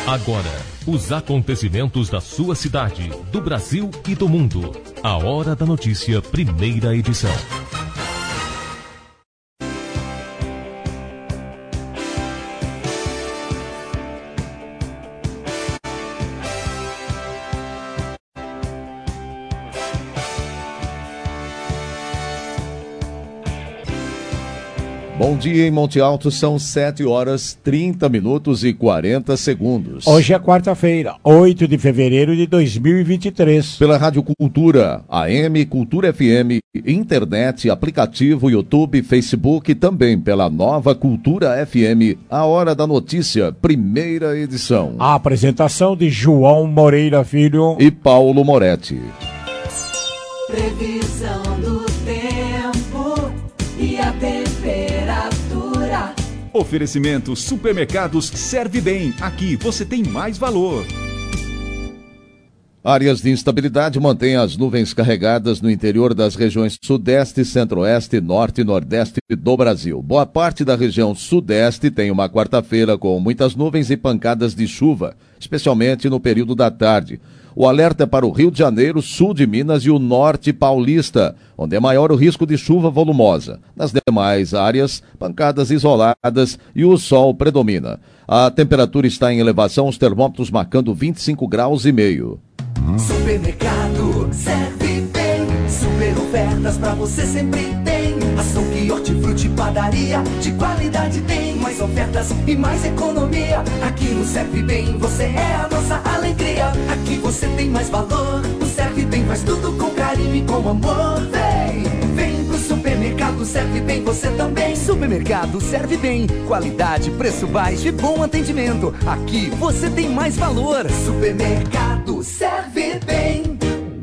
Agora, os acontecimentos da sua cidade, do Brasil e do mundo. A Hora da Notícia, primeira edição. Bom dia em Monte Alto, são 7 horas 30 minutos e 40 segundos. Hoje é quarta-feira, 8 de fevereiro de 2023. Pela Rádio Cultura, AM, Cultura FM, internet, aplicativo, YouTube, Facebook e também pela Nova Cultura FM, a Hora da Notícia, primeira edição. A apresentação de João Moreira Filho e Paulo Moretti. Previsão do tempo e a temperatura. Oferecimento Supermercados Serve Bem. Aqui você tem mais valor. Áreas de instabilidade mantêm as nuvens carregadas no interior das regiões Sudeste, Centro-Oeste, Norte e Nordeste do Brasil. Boa parte da região Sudeste tem uma quarta-feira com muitas nuvens e pancadas de chuva, especialmente no período da tarde. O alerta é para o Rio de Janeiro, sul de Minas e o norte paulista, onde é maior o risco de chuva volumosa. Nas demais áreas, pancadas isoladas e o sol predomina. A temperatura está em elevação, os termômetros marcando 25 graus e meio. Supermercado Serve Bem, super ofertas pra você sempre tem. Açougue, hortifruti, padaria, de qualidade tem. Mais ofertas e mais economia. Aqui no Serve Bem você é a nossa alegria. Aqui você tem mais valor. O Serve Bem faz tudo com carinho e com amor. Vem pro Supermercado Serve Bem você também. Supermercado Serve Bem, qualidade, preço baixo e bom atendimento. Aqui você tem mais valor. Supermercado Serve Bem.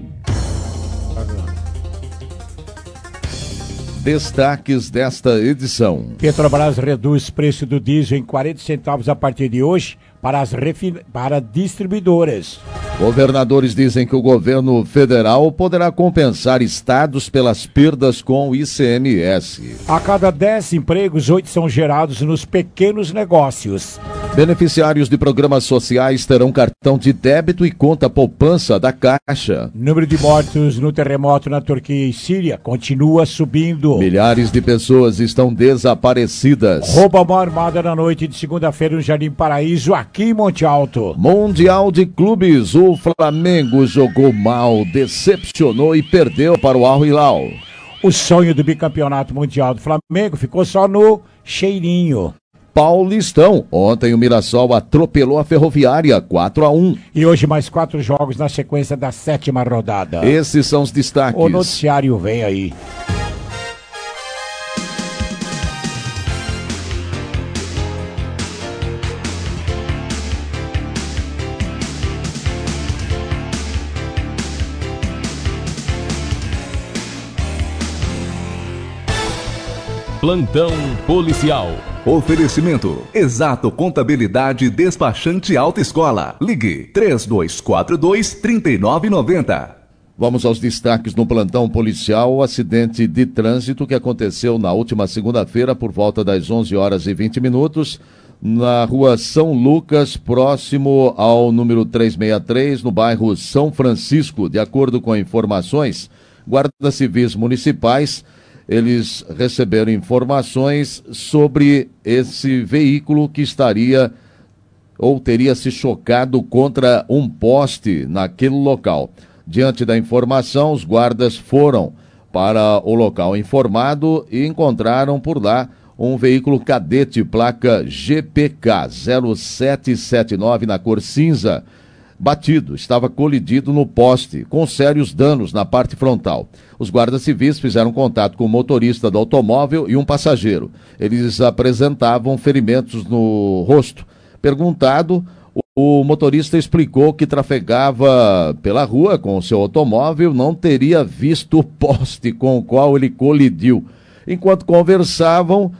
Destaques desta edição. Petrobras reduz preço do diesel em 40 centavos a partir de hoje para distribuidoras. Governadores dizem que o governo federal poderá compensar estados pelas perdas com o ICMS. A cada 10 empregos, 8 são gerados nos pequenos negócios. Beneficiários de programas sociais terão cartão de débito e conta poupança da Caixa. Número de mortos no terremoto na Turquia e Síria continua subindo. Milhares de pessoas estão desaparecidas. Roubo a mão armada na noite de segunda-feira no Jardim Paraíso, aqui em Monte Alto. Mundial de Clubes, o Flamengo jogou mal, decepcionou e perdeu para o Al Hilal. O sonho do bicampeonato mundial do Flamengo ficou só no cheirinho. Paulistão. Ontem o Mirassol atropelou a Ferroviária 4-1. E hoje mais 4 jogos na sequência da 7ª rodada. Esses são os destaques. O noticiário vem aí. Plantão policial. Oferecimento Exato Contabilidade Despachante Alta Escola. Ligue 3242-3990. Vamos aos destaques no plantão policial. O acidente de trânsito que aconteceu na última segunda-feira por volta das 11 horas e 20 minutos na rua São Lucas, próximo ao número 363, no bairro São Francisco. De acordo com informações, guardas civis municipais, eles receberam informações sobre esse veículo que estaria ou teria se chocado contra um poste naquele local. Diante da informação, os guardas foram para o local informado e encontraram por lá um veículo cadete, placa GPK 0779 na cor cinza, batido, estava colidido no poste, com sérios danos na parte frontal. Os guardas civis fizeram contato com o motorista do automóvel e um passageiro. Eles apresentavam ferimentos no rosto. Perguntado, o motorista explicou que trafegava pela rua com o seu automóvel, não teria visto o poste com o qual ele colidiu. Enquanto conversavam,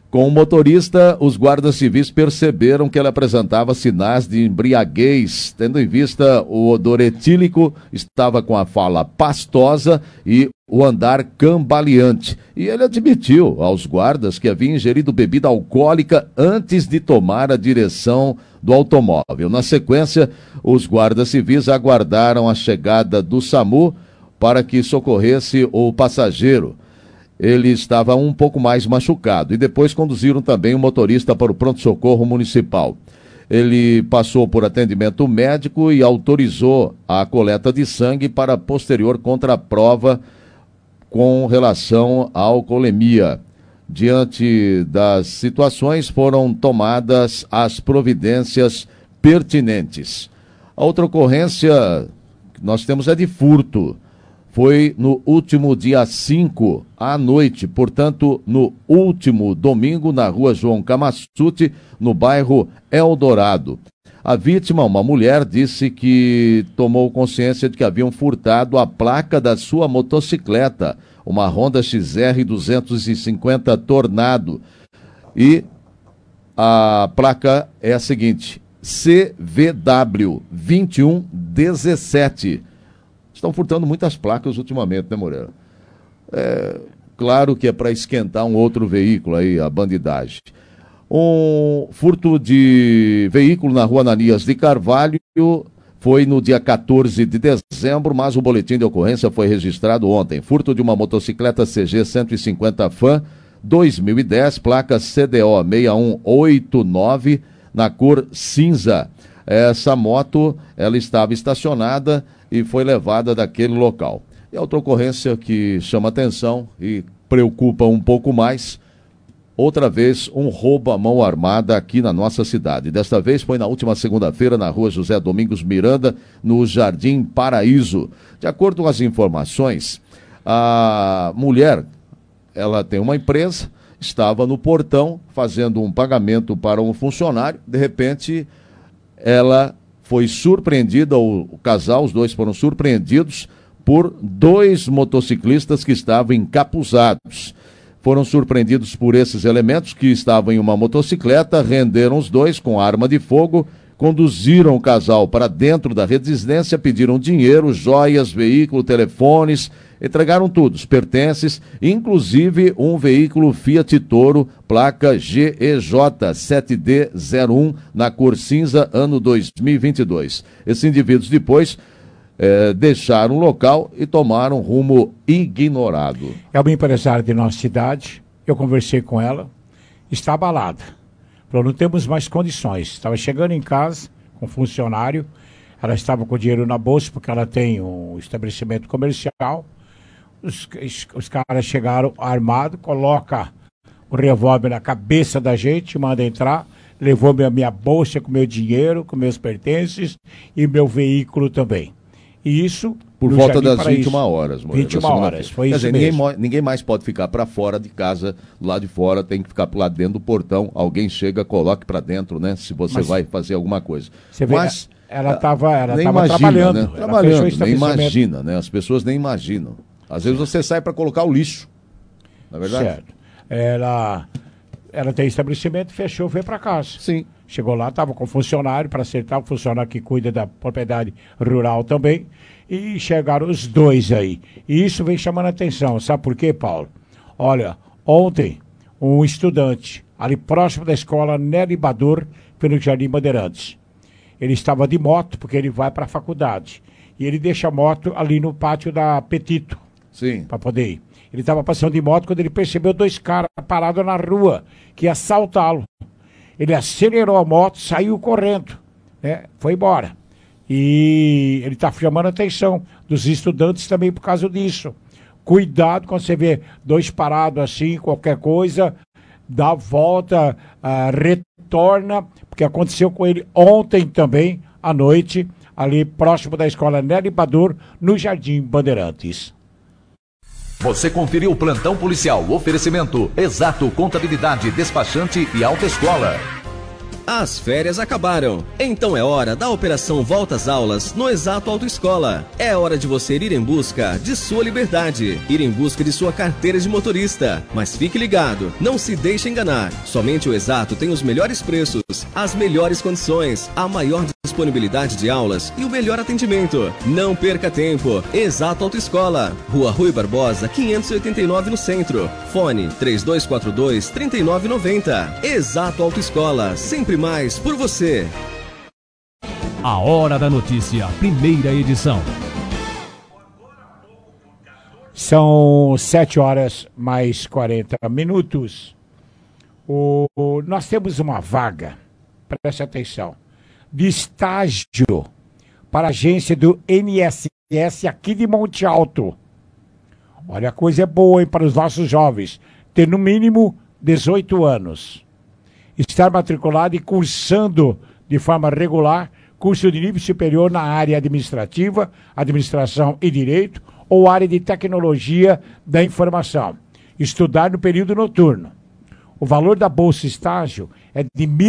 Com o motorista, os guardas civis perceberam que ele apresentava sinais de embriaguez, tendo em vista o odor etílico, estava com a fala pastosa e o andar cambaleante. E ele admitiu aos guardas que havia ingerido bebida alcoólica antes de tomar a direção do automóvel. Na sequência, os guardas civis aguardaram a chegada do SAMU para que socorresse o passageiro. Ele estava um pouco mais machucado e depois conduziram também o motorista para o pronto-socorro municipal. Ele passou por atendimento médico e autorizou a coleta de sangue para posterior contraprova com relação à alcoolemia. Diante das situações, foram tomadas as providências pertinentes. A outra ocorrência que nós temos é de furto. Foi no último dia 5 à noite, portanto, no último domingo, na rua João Camassuti, no bairro Eldorado. A vítima, uma mulher, disse que tomou consciência de que haviam furtado a placa da sua motocicleta, uma Honda XR 250 Tornado. E a placa é a seguinte, CVW 2117. Estão furtando muitas placas ultimamente, né, Moreira? Claro que é para esquentar um outro veículo aí, a bandidagem. Um furto de veículo na rua Ananias de Carvalho foi no dia 14 de dezembro, mas o boletim de ocorrência foi registrado ontem. Furto de uma motocicleta CG 150 Fan 2010, placa CDO 6189, na cor cinza. Essa moto, ela estava estacionada e foi levada daquele local. E a outra ocorrência que chama atenção e preocupa um pouco mais, outra vez um roubo à mão armada aqui na nossa cidade. Desta vez foi na última segunda-feira na rua José Domingos Miranda, no Jardim Paraíso. De acordo com as informações, a mulher, ela tem uma empresa, estava no portão fazendo um pagamento para um funcionário, de repente ela foi surpreendida, o casal, os dois foram surpreendidos por dois motociclistas que estavam encapuzados. Foram surpreendidos por esses elementos que estavam em uma motocicleta, renderam os dois com arma de fogo, conduziram o casal para dentro da residência, pediram dinheiro, joias, veículo, telefones, entregaram tudo, os pertences, inclusive um veículo Fiat Toro, placa GEJ 7D01, na cor cinza, ano 2022. Esses indivíduos depois deixaram o local e tomaram rumo ignorado. É uma empresária de nossa cidade, eu conversei com ela, está abalada. Falou, não temos mais condições. Estava chegando em casa com um funcionário, ela estava com dinheiro na bolsa, porque ela tem um estabelecimento comercial. Os caras chegaram armados, coloca o revólver na cabeça da gente, manda entrar, levou minha bolsa com meu dinheiro, com meus pertences e meu veículo também. E isso por volta das 21 horas. 21 horas, foi isso mesmo. Ninguém mais pode ficar para fora de casa, do lado de fora, tem que ficar para lá dentro do portão, alguém chega, coloque para dentro, né, se você vai fazer alguma coisa. Você vê, mas ela estava trabalhando. Né? Trabalhando, nem imagina, né, as pessoas nem imaginam. Às vezes você sai para colocar o lixo, não é verdade? Certo. Ela tem estabelecimento, fechou, veio para casa. Sim. Chegou lá, estava com funcionário, para acertar, o funcionário que cuida da propriedade rural também, e chegaram os dois aí. E isso vem chamando a atenção, sabe por quê, Paulo? Olha, ontem, um estudante, ali próximo da escola Nery Badur, pelo Jardim Bandeirantes, ele estava de moto, porque ele vai para a faculdade, e ele deixa a moto ali no pátio da Petito. Sim. Para poder ir. Ele estava passando de moto quando ele percebeu dois caras parados na rua, que ia assaltá-lo. Ele acelerou a moto, saiu correndo, né? Foi embora. E ele está chamando a atenção dos estudantes também por causa disso. Cuidado quando você vê dois parados assim, qualquer coisa, dá a volta, retorna, porque aconteceu com ele ontem também, à noite, ali próximo da escola Nery Badur, no Jardim Bandeirantes. Você conferiu o Plantão Policial, oferecimento Exato Contabilidade, Despachante e Autoescola. As férias acabaram, então é hora da Operação Volta às Aulas no Exato Autoescola. É hora de você ir em busca de sua liberdade, ir em busca de sua carteira de motorista. Mas fique ligado, não se deixe enganar. Somente o Exato tem os melhores preços, as melhores condições, a maior disponibilidade de aulas e o melhor atendimento. Não perca tempo. Exato Autoescola, Rua Rui Barbosa, 589 no centro. Fone 3242-3990. Exato Autoescola, sempre mais por você. A Hora da Notícia, primeira edição. São 7h mais 40. Nós temos uma vaga, preste atenção, de estágio para a agência do INSS aqui de Monte Alto. Olha, a coisa é boa, hein, para os nossos jovens. Ter no mínimo 18 anos. Estar matriculado e cursando de forma regular curso de nível superior na área administrativa, administração e direito ou área de tecnologia da informação. Estudar no período noturno. O valor da bolsa estágio é de R$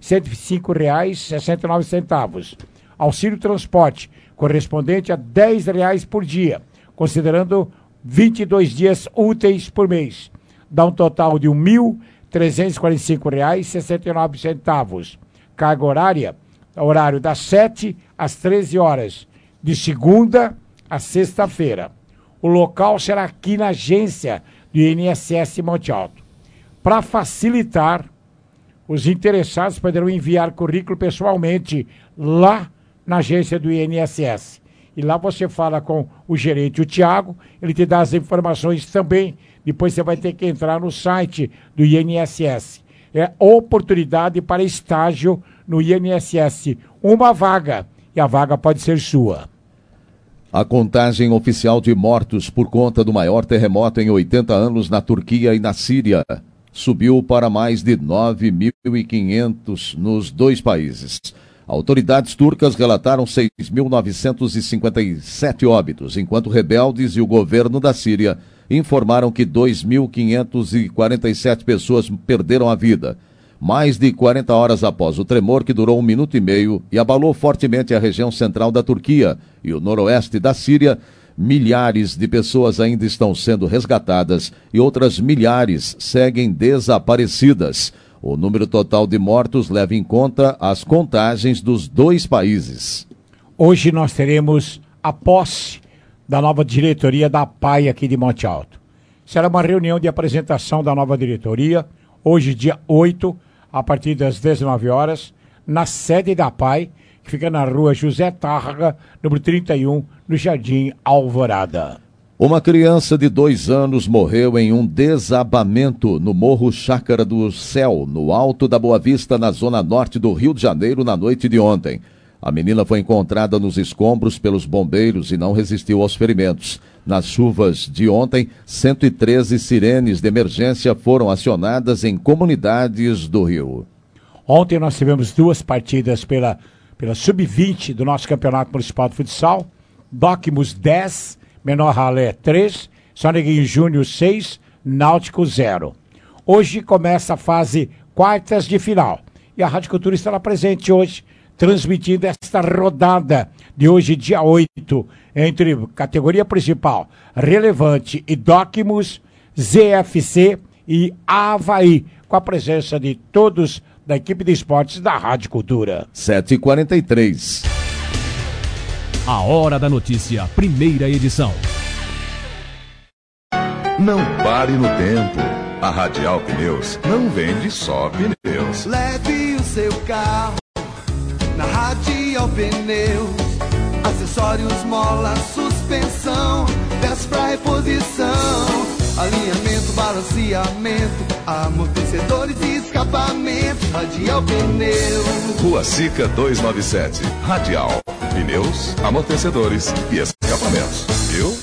1.105,69. Auxílio transporte, correspondente a R$ 10 por dia, considerando 22 dias úteis por mês. Dá um total de R$ 1.345,69. Carga horária, horário das 7 às 13 horas, de segunda a sexta-feira. O local será aqui na agência do INSS Monte Alto. Para facilitar, os interessados poderão enviar currículo pessoalmente lá na agência do INSS. E lá você fala com o gerente, o Tiago, ele te dá as informações também. Depois você vai ter que entrar no site do INSS. É oportunidade para estágio no INSS. Uma vaga, e a vaga pode ser sua. A contagem oficial de mortos por conta do maior terremoto em 80 anos na Turquia e na Síria subiu para mais de 9.500 nos dois países. Autoridades turcas relataram 6.957 óbitos, enquanto rebeldes e o governo da Síria informaram que 2.547 pessoas perderam a vida. Mais de 40 horas após o tremor, que durou 1 minuto e meio e abalou fortemente a região central da Turquia e o noroeste da Síria, milhares de pessoas ainda estão sendo resgatadas e outras milhares seguem desaparecidas. O número total de mortos leva em conta as contagens dos dois países. Hoje nós teremos a posse da nova diretoria da APAI aqui de Monte Alto. Será uma reunião de apresentação da nova diretoria, hoje dia 8, a partir das 19 horas, na sede da APAI, que fica na rua José Tárrega, número 31, no Jardim Alvorada. Uma criança de 2 anos morreu em um desabamento no Morro Chácara do Céu, no Alto da Boa Vista, na zona norte do Rio de Janeiro, na noite de ontem. A menina foi encontrada nos escombros pelos bombeiros e não resistiu aos ferimentos. Nas chuvas de ontem, 113 sirenes de emergência foram acionadas em comunidades do Rio. Ontem nós tivemos 2 partidas pela Sub-20 do nosso Campeonato Municipal de Futsal. Docmus 10, Menor Ralé 3, São Neguinho Júnior 6, Náutico 0. Hoje começa a fase quartas de final. E a Rádio Cultura estará presente hoje, transmitindo esta rodada de hoje, dia 8, entre categoria principal, Relevante e Docmus, ZFC e Avaí, com a presença de todos da equipe de esportes da Rádio Cultura. 7h43. A Hora da Notícia, primeira edição. Não pare no tempo. A Radial Pneus não vende só pneus. Leve o seu carro na Radial Pneus. Acessórios, mola, suspensão, peças pra reposição, alinhamento, balanceamento, amortecedores e escapamento. Radial Pneus. Rua Sica 297. Radial. Pneus, amortecedores e escapamentos. Viu?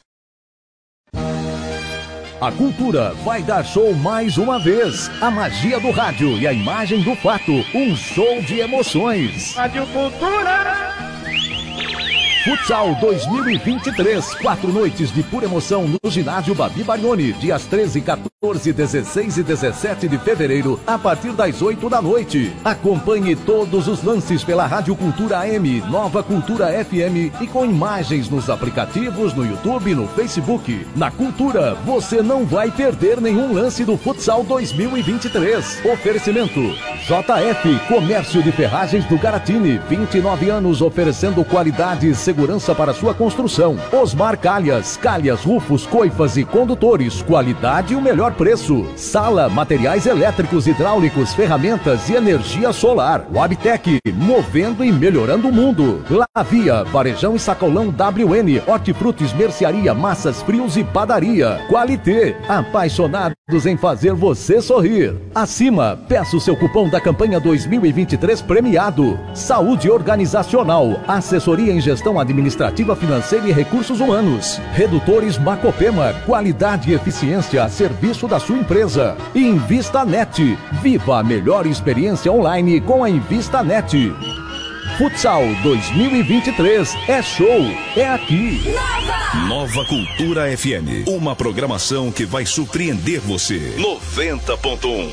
A Cultura vai dar show mais uma vez. A magia do rádio e a imagem do fato. Um show de emoções. Rádio Cultura. Futsal 2023, 4 noites de pura emoção no ginásio Babi Barioni, dias 13, 14, 16 e 17 de fevereiro, a partir das 8 da noite. Acompanhe todos os lances pela Rádio Cultura AM, Nova Cultura FM e com imagens nos aplicativos, no YouTube e no Facebook. Na Cultura, você não vai perder nenhum lance do Futsal 2023. Oferecimento JF, Comércio de Ferragens do Garatini, 29 anos oferecendo qualidade e segurança para sua construção. Osmar Calhas, rufos, coifas e condutores, qualidade e o melhor preço. Sala, materiais elétricos, hidráulicos, ferramentas e energia solar. Wabtec, movendo e melhorando o mundo. Lavia, varejão e sacolão WN, hortifrutis, mercearia, massas, frios e padaria. Qualité, apaixonados em fazer você sorrir. Acima, peça o seu cupom da campanha 2023 premiado. Saúde organizacional, assessoria em gestão administrativa, financeira e recursos humanos. Redutores Macopema, qualidade e eficiência a serviço da sua empresa. InvistaNet, viva a melhor experiência online com a InvistaNet. Futsal 2023 é show, é aqui. Nova Cultura FM, uma programação que vai surpreender você. 90.1.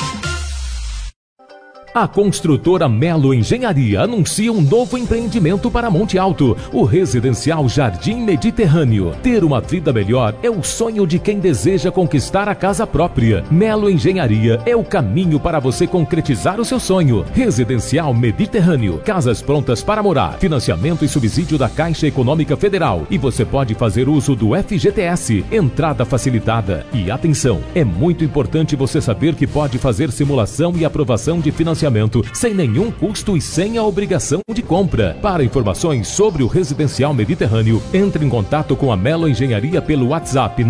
A construtora Melo Engenharia anuncia um novo empreendimento para Monte Alto, o residencial Jardim Mediterrâneo. Ter uma vida melhor é o sonho de quem deseja conquistar a casa própria. Melo Engenharia é o caminho para você concretizar o seu sonho. Residencial Mediterrâneo, casas prontas para morar, financiamento e subsídio da Caixa Econômica Federal. E você pode fazer uso do FGTS, entrada facilitada. E atenção, é muito importante você saber que pode fazer simulação e aprovação de financiamento sem nenhum custo e sem a obrigação de compra. Para informações sobre o Residencial Mediterrâneo, entre em contato com a Melo Engenharia pelo WhatsApp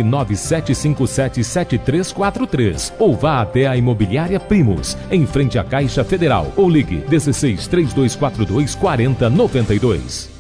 997577343 ou vá até a Imobiliária Primos, em frente à Caixa Federal, ou ligue 16 3242 4092.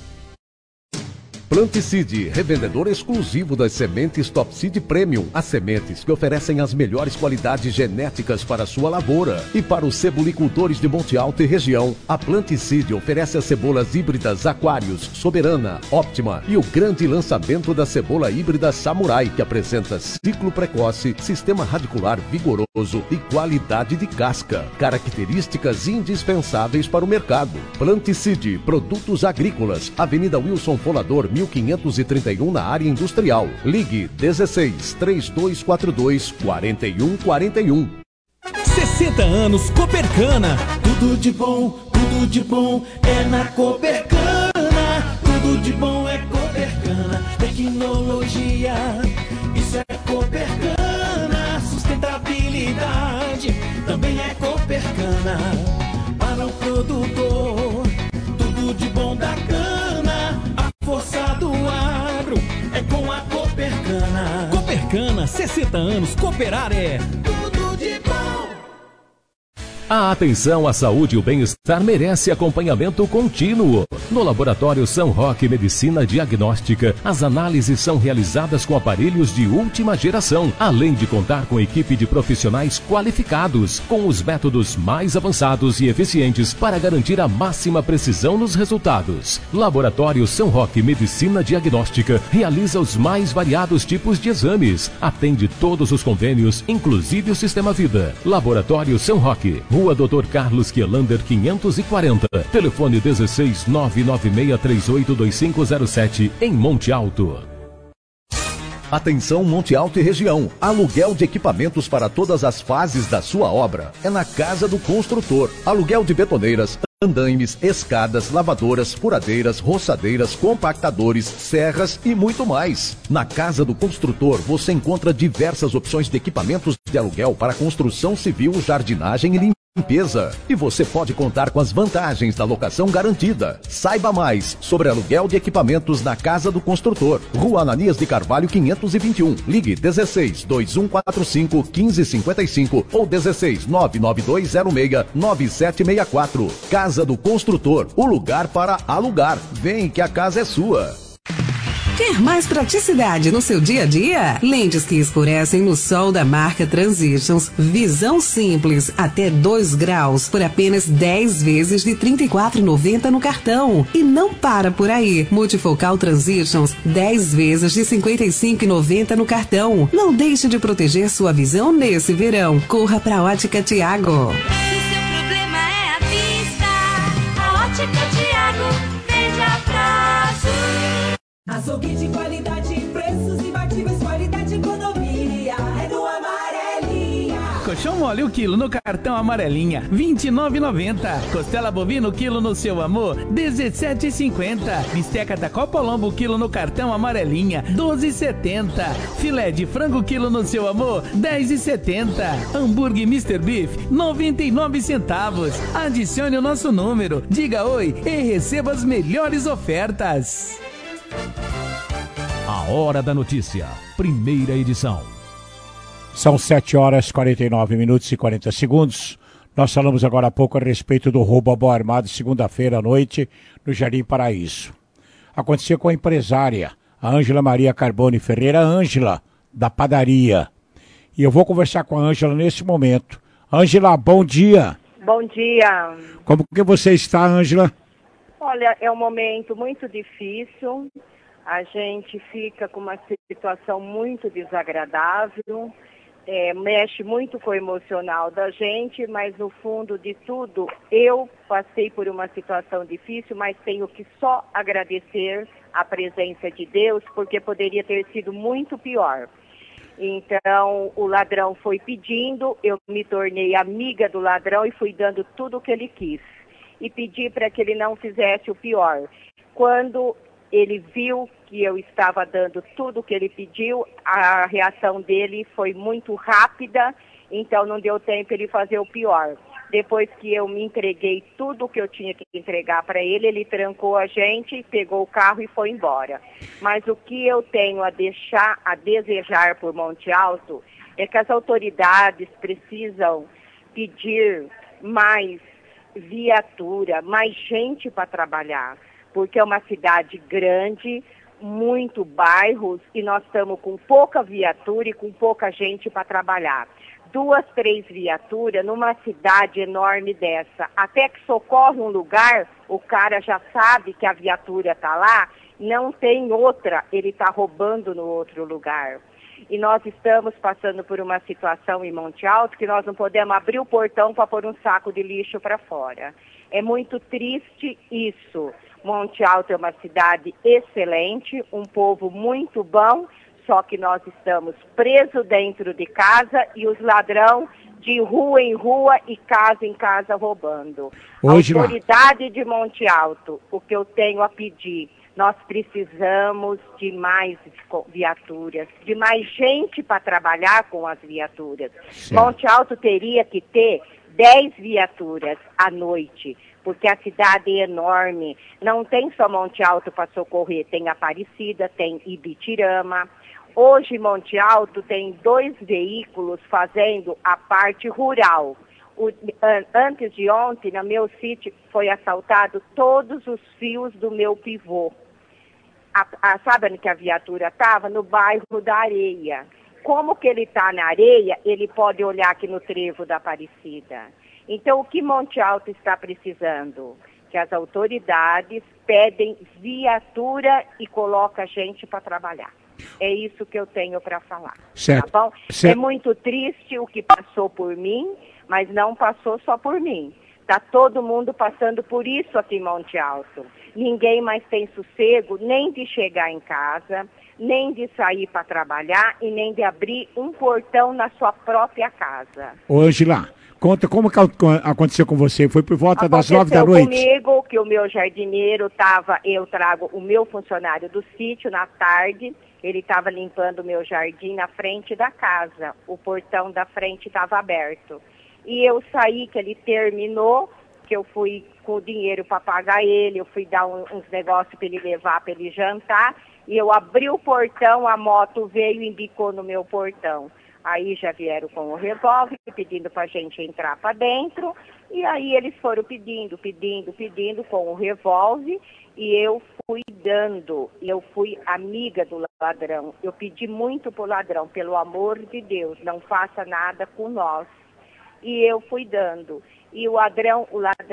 Planticide, revendedor exclusivo das sementes Top Seed Premium. As sementes que oferecem as melhores qualidades genéticas para a sua lavoura. E para os cebolicultores de Monte Alto e região, a Planticide oferece as cebolas híbridas Aquarius, Soberana, Óptima e o grande lançamento da cebola híbrida Samurai, que apresenta ciclo precoce, sistema radicular vigoroso e qualidade de casca. Características indispensáveis para o mercado. Planticide, produtos agrícolas, Avenida Wilson Folador, 1531 na área industrial. Ligue 16 3242 4141. 60 anos Copercana. Tudo de bom é na Copercana. Tudo de bom é Copercana. Tecnologia, isso é Copercana. Sustentabilidade também é Copercana. Para o produtor, tudo de bom da cana. Força do agro é com a Copercana. Copercana, 60 anos, cooperar é tudo de bom. A atenção à saúde e o bem-estar merece acompanhamento contínuo. No Laboratório São Roque Medicina Diagnóstica, as análises são realizadas com aparelhos de última geração, além de contar com equipe de profissionais qualificados, com os métodos mais avançados e eficientes para garantir a máxima precisão nos resultados. Laboratório São Roque Medicina Diagnóstica realiza os mais variados tipos de exames, atende todos os convênios, inclusive o Sistema Vida. Laboratório São Roque, Rua Dr. Carlos Quielander 540, telefone 16 996382507, em Monte Alto. Atenção Monte Alto e região, aluguel de equipamentos para todas as fases da sua obra. É na Casa do Construtor, aluguel de betoneiras, andaimes, escadas, lavadoras, furadeiras, roçadeiras, compactadores, serras e muito mais. Na Casa do Construtor você encontra diversas opções de equipamentos de aluguel para construção civil, jardinagem e limpeza. E você pode contar com as vantagens da locação garantida. Saiba mais sobre aluguel de equipamentos na Casa do Construtor. Rua Ananias de Carvalho 521. Ligue 16 2145 1555 ou 16 99206 9764. Casa do Construtor, o lugar para alugar. Vem que a casa é sua. Quer mais praticidade no seu dia a dia? Lentes que escurecem no sol da marca Transitions. Visão simples, até 2 graus, por apenas 10 vezes de R$ 34,90 no cartão. E não para por aí. Multifocal Transitions, 10 vezes de R$ 55,90 no cartão. Não deixe de proteger sua visão nesse verão. Corra pra Ótica Tiago. Se seu problema é a vista, a Ótica Tiago veja prazo. Açougue de qualidade, preços imbatíveis, qualidade e economia. É do Amarelinha. Colchão mole o quilo no cartão Amarelinha, R$ 29,90. Costela bovina o quilo no Seu Amor, R$ 17,50. Bisteca Tacopolombo o quilo no cartão Amarelinha, R$ 12,70. Filé de frango quilo no Seu Amor, R$ 10,70. Hambúrguer Mr. Beef, 99 centavos. Adicione o nosso número, diga oi e receba as melhores ofertas. A Hora da Notícia, primeira edição. São 7h49 e 40 segundos. Nós falamos agora há pouco a respeito do roubo a boa armada, segunda-feira à noite, no Jardim Paraíso. Aconteceu com a empresária, a Ângela Maria Carbone Ferreira, Ângela, da padaria. E eu vou conversar com a Ângela nesse momento. Ângela, bom dia. Bom dia. Como que você está, Ângela? Olha, é um momento muito difícil. A gente fica com uma situação muito desagradável. Mexe muito com o emocional da gente, mas no fundo de tudo, eu passei por uma situação difícil, mas tenho que só agradecer a presença de Deus, porque poderia ter sido muito pior. Então, o ladrão foi pedindo, eu me tornei amiga do ladrão e fui dando tudo o que ele quis. E pedi para que ele não fizesse o pior. Quando ele viu que eu estava dando tudo o que ele pediu, a reação dele foi muito rápida, então não deu tempo ele fazer o pior. Depois que eu me entreguei tudo o que eu tinha que entregar para ele, ele trancou a gente, pegou o carro e foi embora. Mas o que eu tenho a desejar por Monte Alto é que as autoridades precisam pedir mais viatura, mais gente para trabalhar, porque é uma cidade grande, muito bairros, e nós estamos com pouca viatura e com pouca gente para trabalhar. 2, 3 viaturas numa cidade enorme dessa. Até que socorre um lugar, o cara já sabe que a viatura está lá, não tem outra, ele está roubando no outro lugar. E nós estamos passando por uma situação em Monte Alto que nós não podemos abrir o portão para pôr um saco de lixo para fora. É muito triste isso. Monte Alto é uma cidade excelente, um povo muito bom, só que nós estamos presos dentro de casa e os ladrões de rua em rua e casa em casa roubando. Autoridade de Monte Alto, o que eu tenho a pedir, nós precisamos de mais viaturas, de mais gente para trabalhar com as viaturas. Sim. Monte Alto teria que ter 10 viaturas à noite, porque a cidade é enorme. Não tem só Monte Alto para socorrer, tem Aparecida, tem Ibitirama. Hoje, Monte Alto tem 2 veículos fazendo a parte rural. Antes de ontem, no meu sítio, foi assaltado todos os fios do meu pivô. Sabe onde que a viatura estava? No bairro da Areia. Como que ele está na areia, ele pode olhar aqui no trevo da Aparecida. Então, o que Monte Alto está precisando? Que as autoridades pedem viatura e colocam gente para trabalhar. É isso que eu tenho para falar. Certo. Tá bom? Certo. É muito triste o que passou por mim, mas não passou só por mim. Está todo mundo passando por isso aqui em Monte Alto. Ninguém mais tem sossego nem de chegar em casa, nem de sair para trabalhar e nem de abrir um portão na sua própria casa. Ô, Ângela, conta como que aconteceu com você. Foi por volta das 9 da noite? Comigo que o meu jardineiro estava, eu trago o meu funcionário do sítio na tarde, ele estava limpando o meu jardim na frente da casa. O portão da frente estava aberto. E eu saí, que ele terminou, que eu fui com o dinheiro para pagar ele, eu fui dar uns negócios para ele levar, para ele jantar, e eu abri o portão, a moto veio e embicou no meu portão. Aí já vieram com o revólver, pedindo para a gente entrar para dentro. E aí eles foram pedindo com o revólver. E eu fui dando, eu fui amiga do ladrão. Eu pedi muito pro ladrão, pelo amor de Deus, não faça nada com nós. E eu fui dando. E o ladrão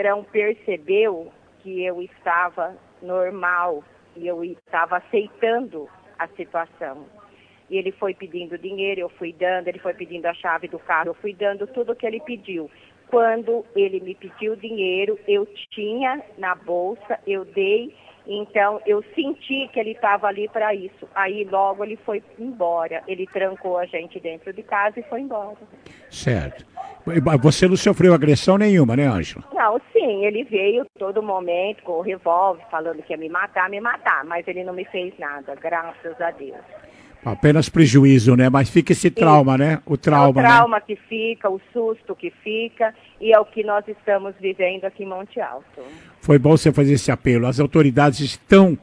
percebeu que eu estava normal, e eu estava aceitando a situação. E ele foi pedindo dinheiro, eu fui dando, ele foi pedindo a chave do carro, eu fui dando tudo o que ele pediu. Quando ele me pediu dinheiro, eu tinha na bolsa, eu dei, então eu senti que ele estava ali para isso. Aí logo ele foi embora, ele trancou a gente dentro de casa e foi embora. Certo. Você não sofreu agressão nenhuma, né, Ângela? Não, sim, ele veio todo momento com o revólver, falando que ia me matar, mas ele não me fez nada, graças a Deus. Apenas prejuízo, né? Mas fica esse trauma, né? O trauma, né? Que fica, o susto que fica, e é o que nós estamos vivendo aqui em Monte Alto. Foi bom você fazer esse apelo. As autoridades estão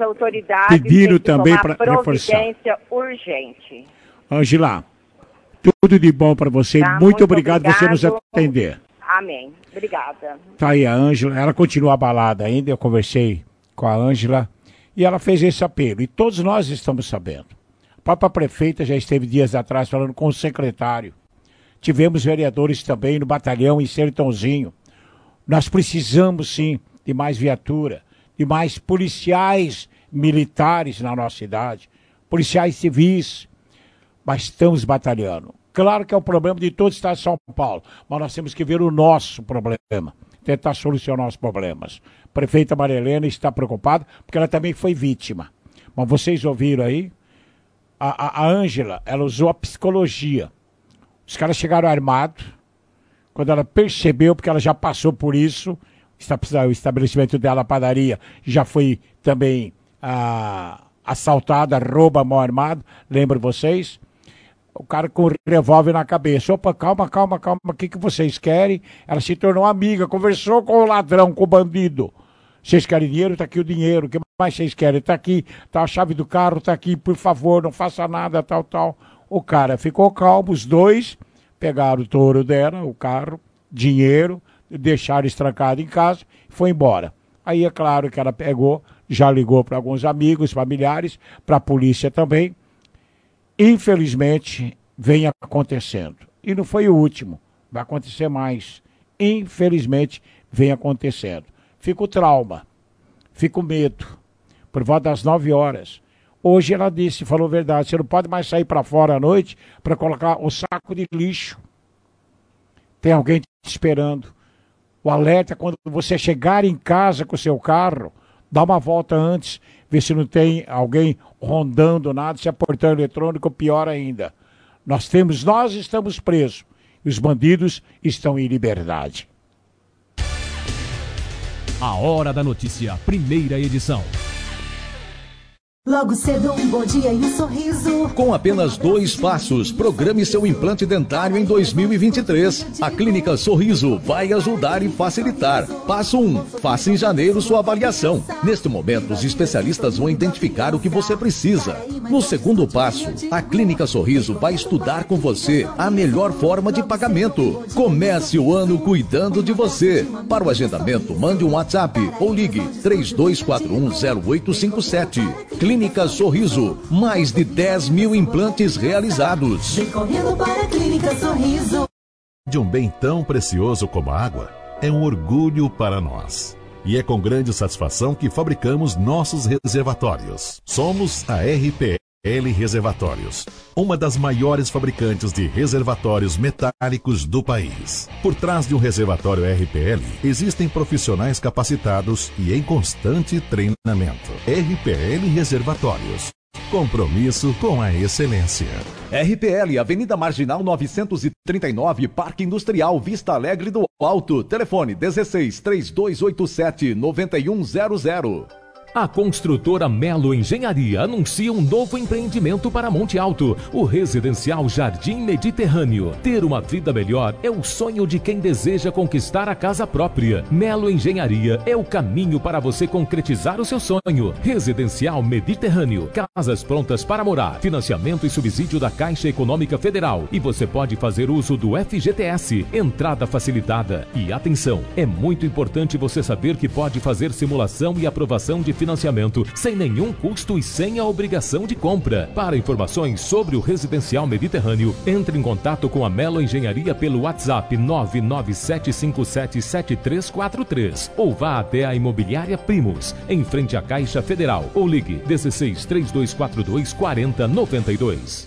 pedindo também para reforçar. Providência urgente. Ângela, tudo de bom para você. Tá, muito obrigado por você nos atender. Amém. Obrigada. Tá aí a Ângela. Ela continua abalada ainda. Eu conversei com a Ângela e ela fez esse apelo. E todos nós estamos sabendo. A própria prefeita já esteve dias atrás falando com o secretário. Tivemos vereadores também no batalhão em Sertãozinho. Nós precisamos, sim, de mais viatura, de mais policiais militares na nossa cidade, policiais civis, mas estamos batalhando. Claro que é o problema de todo o estado de São Paulo, mas nós temos que ver o nosso problema, tentar solucionar os problemas. A prefeita Maria Helena está preocupada, porque ela também foi vítima. Mas vocês ouviram aí? A Ângela, ela usou a psicologia. Os caras chegaram armados. Quando ela percebeu, porque ela já passou por isso, o estabelecimento dela, a padaria, já foi também assaltada, rouba, mal armado. Lembram vocês? O cara com o revólver na cabeça. Opa, calma. O que vocês querem? Ela se tornou amiga, conversou com o ladrão, com o bandido. Vocês querem dinheiro? Tá aqui o dinheiro. O que mais vocês querem? Tá aqui, tá a chave do carro, tá aqui, por favor, não faça nada, tal. O cara ficou calmo, os dois pegaram o touro dela, o carro, dinheiro, deixaram estrancado em casa e foi embora. Aí é claro que ela pegou, já ligou para alguns amigos, familiares, para a polícia também. Infelizmente, vem acontecendo. E não foi o último, vai acontecer mais. Infelizmente, vem acontecendo. Fica o trauma, fica o medo. Por volta das 9 horas. Hoje ela disse, falou a verdade, você não pode mais sair para fora à noite para colocar o saco de lixo. Tem alguém te esperando. O alerta é quando você chegar em casa com o seu carro, dá uma volta antes, ver se não tem alguém rondando nada, se é portão eletrônico, pior ainda. Nós estamos presos e os bandidos estão em liberdade. A Hora da Notícia, primeira edição. Logo cedo, um bom dia e um sorriso. Com apenas 2 passos, programe seu implante dentário em 2023. A Clínica Sorriso vai ajudar e facilitar. Passo 1. Faça em janeiro sua avaliação. Neste momento, os especialistas vão identificar o que você precisa. No segundo passo, a Clínica Sorriso vai estudar com você a melhor forma de pagamento. Comece o ano cuidando de você. Para o agendamento, mande um WhatsApp ou ligue 32410857. Clínica Sorriso, mais de 10 mil implantes realizados. Vem correndo para a Clínica Sorriso. De um bem tão precioso como a água, é um orgulho para nós. E é com grande satisfação que fabricamos nossos reservatórios. Somos a RPL Reservatórios, uma das maiores fabricantes de reservatórios metálicos do país. Por trás de um reservatório RPL, existem profissionais capacitados e em constante treinamento. RPL Reservatórios. Compromisso com a excelência. RPL, Avenida Marginal 939, Parque Industrial, Vista Alegre do Alto. Telefone 16 3287 9100. A construtora Melo Engenharia anuncia um novo empreendimento para Monte Alto, o residencial Jardim Mediterrâneo. Ter uma vida melhor é o sonho de quem deseja conquistar a casa própria. Melo Engenharia é o caminho para você concretizar o seu sonho. Residencial Mediterrâneo, casas prontas para morar, financiamento e subsídio da Caixa Econômica Federal. E você pode fazer uso do FGTS, entrada facilitada. E atenção, é muito importante você saber que pode fazer simulação e aprovação de financiamento sem nenhum custo e sem a obrigação de compra. Para informações sobre o Residencial Mediterrâneo, entre em contato com a Melo Engenharia pelo WhatsApp 997577343 ou vá até a Imobiliária Primos, em frente à Caixa Federal, ou ligue 16 3242 4092.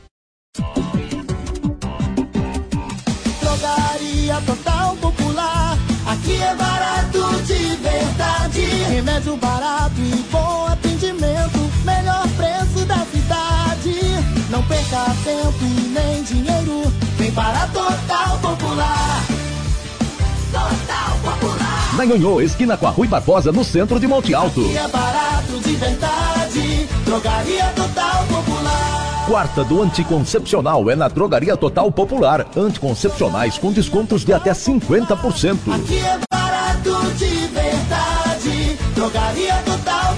Drogaria Total Popular, aqui é barato de verdade. Remédio barato e bom atendimento, melhor preço da cidade. Não perca tempo e nem dinheiro, vem para Total Popular. Total Popular. Na Nhonhô, esquina com a Rui Barbosa, no centro de Monte Alto. Aqui é barato de verdade, Drogaria Total Popular. Quarta do Anticoncepcional é na Drogaria Total Popular. Anticoncepcionais com descontos de até 50%. Aqui é barato de verdade, Drogaria Total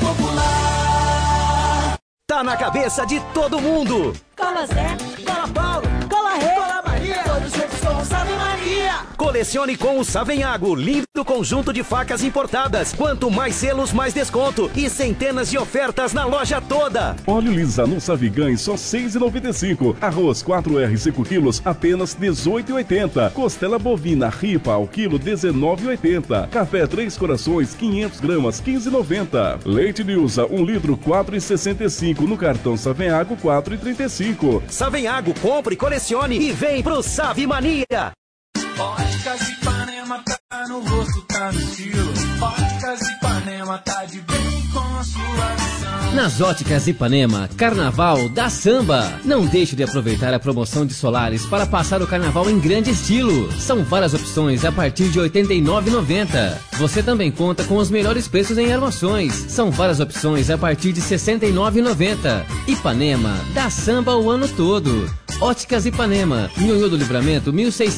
Popular. Tá na cabeça de todo mundo. Cola Zé, Cola Paulo, Cola Rei, Cola Maria, todos juntos com o Salve Maria. Colecione com o Savenhago, lindo conjunto de facas importadas. Quanto mais selos, mais desconto. E centenas de ofertas na loja toda. Óleo Lisano Savigãe, só R$ 6,95. Arroz 4R 5 quilos, apenas R$ 18,80. Costela bovina ripa ao quilo, R$ 19,80. Café Três Corações, 500 gramas, R$ 15,90. Leite Nilza, 1 litro, R$ 4,65. No cartão Savenhago, R$ 4,35. Savenhago, compre, colecione e vem pro Save Mania. Óticas Ipanema tá no rosto, tá no estilo. Óticas Ipanema tá de bem com a sua visão. Nas Óticas Ipanema, Carnaval da Samba. Não deixe de aproveitar a promoção de solares para passar o carnaval em grande estilo. São várias opções a partir de R$ 89,90. Você também conta com os melhores preços em armações. São várias opções a partir de R$ 69,90. Ipanema, dá samba o ano todo. Óticas Ipanema, Nhonhô do Livramento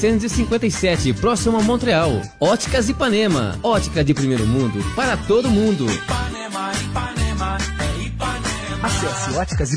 1657, próximo a Montreal. Óticas Ipanema, ótica de primeiro mundo para todo mundo. Ipanema, Ipanema, é Ipanema. Acesse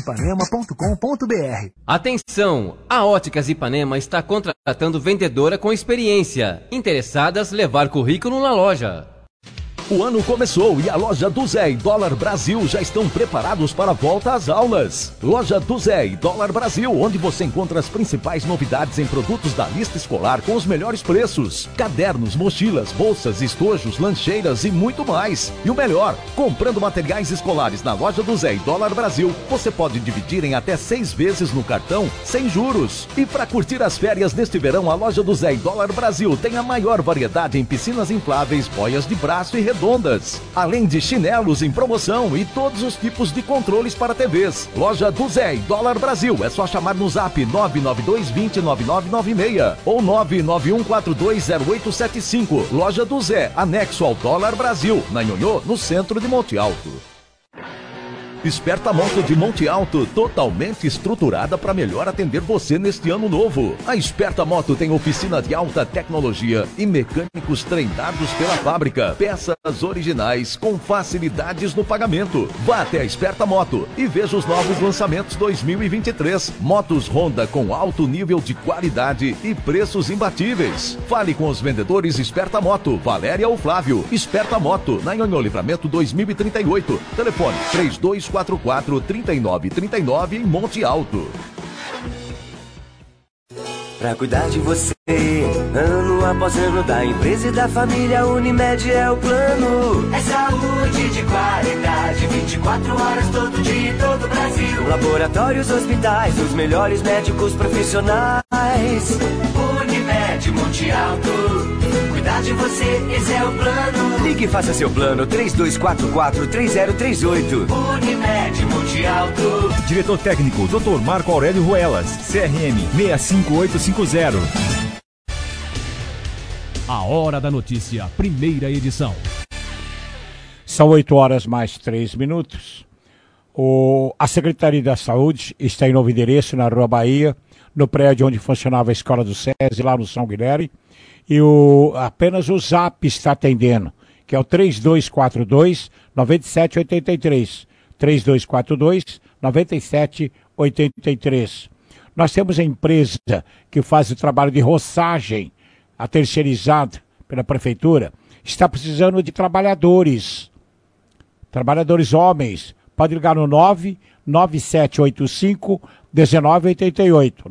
óticasipanema.com.br. Atenção, a Óticas Ipanema está contratando vendedora com experiência. Interessadas, levar currículo na loja. O ano começou e a loja do Zé e Dólar Brasil já estão preparados para a volta às aulas. Loja do Zé e Dólar Brasil, onde você encontra as principais novidades em produtos da lista escolar com os melhores preços. Cadernos, mochilas, bolsas, estojos, lancheiras e muito mais. E o melhor, comprando materiais escolares na loja do Zé e Dólar Brasil, você pode dividir em até 6 vezes no cartão, sem juros. E para curtir as férias neste verão, a loja do Zé e Dólar Brasil tem a maior variedade em piscinas infláveis, boias de braço e redondas, além de chinelos em promoção e todos os tipos de controles para TVs. Loja do Zé e Dólar Brasil, é só chamar no zap 992209996 ou 991420875. Loja do Zé, anexo ao Dólar Brasil, na Nhonhô, no centro de Monte Alto. Esperta Moto de Monte Alto, totalmente estruturada para melhor atender você neste ano novo. A Esperta Moto tem oficina de alta tecnologia e mecânicos treinados pela fábrica. Peças originais com facilidades no pagamento. Vá até a Esperta Moto e veja os novos lançamentos 2023. Motos Honda com alto nível de qualidade e preços imbatíveis. Fale com os vendedores Esperta Moto, Valéria ou Flávio. Esperta Moto, na Nhonhô Livramento 2038. Telefone 3244-3939 em Monte Alto. Pra cuidar de você, ano após ano, da empresa e da família, Unimed é o plano. É saúde de qualidade, 24 horas todo dia em todo o Brasil. Laboratórios, hospitais, os melhores médicos profissionais. Unimed Monte Alto, cuidar de você, esse é o plano. Ligue e faça seu plano, 3244-3038. Unimed Monte Alto. Diretor técnico, Dr. Marco Aurélio Ruelas, CRM 65850. A Hora da Notícia, primeira edição. São 8h mais 3 minutos. A Secretaria da Saúde está em novo endereço, na Rua Bahia, no prédio onde funcionava a Escola do SESI, lá no São Guilherme. E apenas o Zap está atendendo, que é o 3242-9783. 3242-9783. Nós temos a empresa que faz o trabalho de roçagem, a terceirizada pela prefeitura, está precisando de trabalhadores homens. Pode ligar no 99785-1988.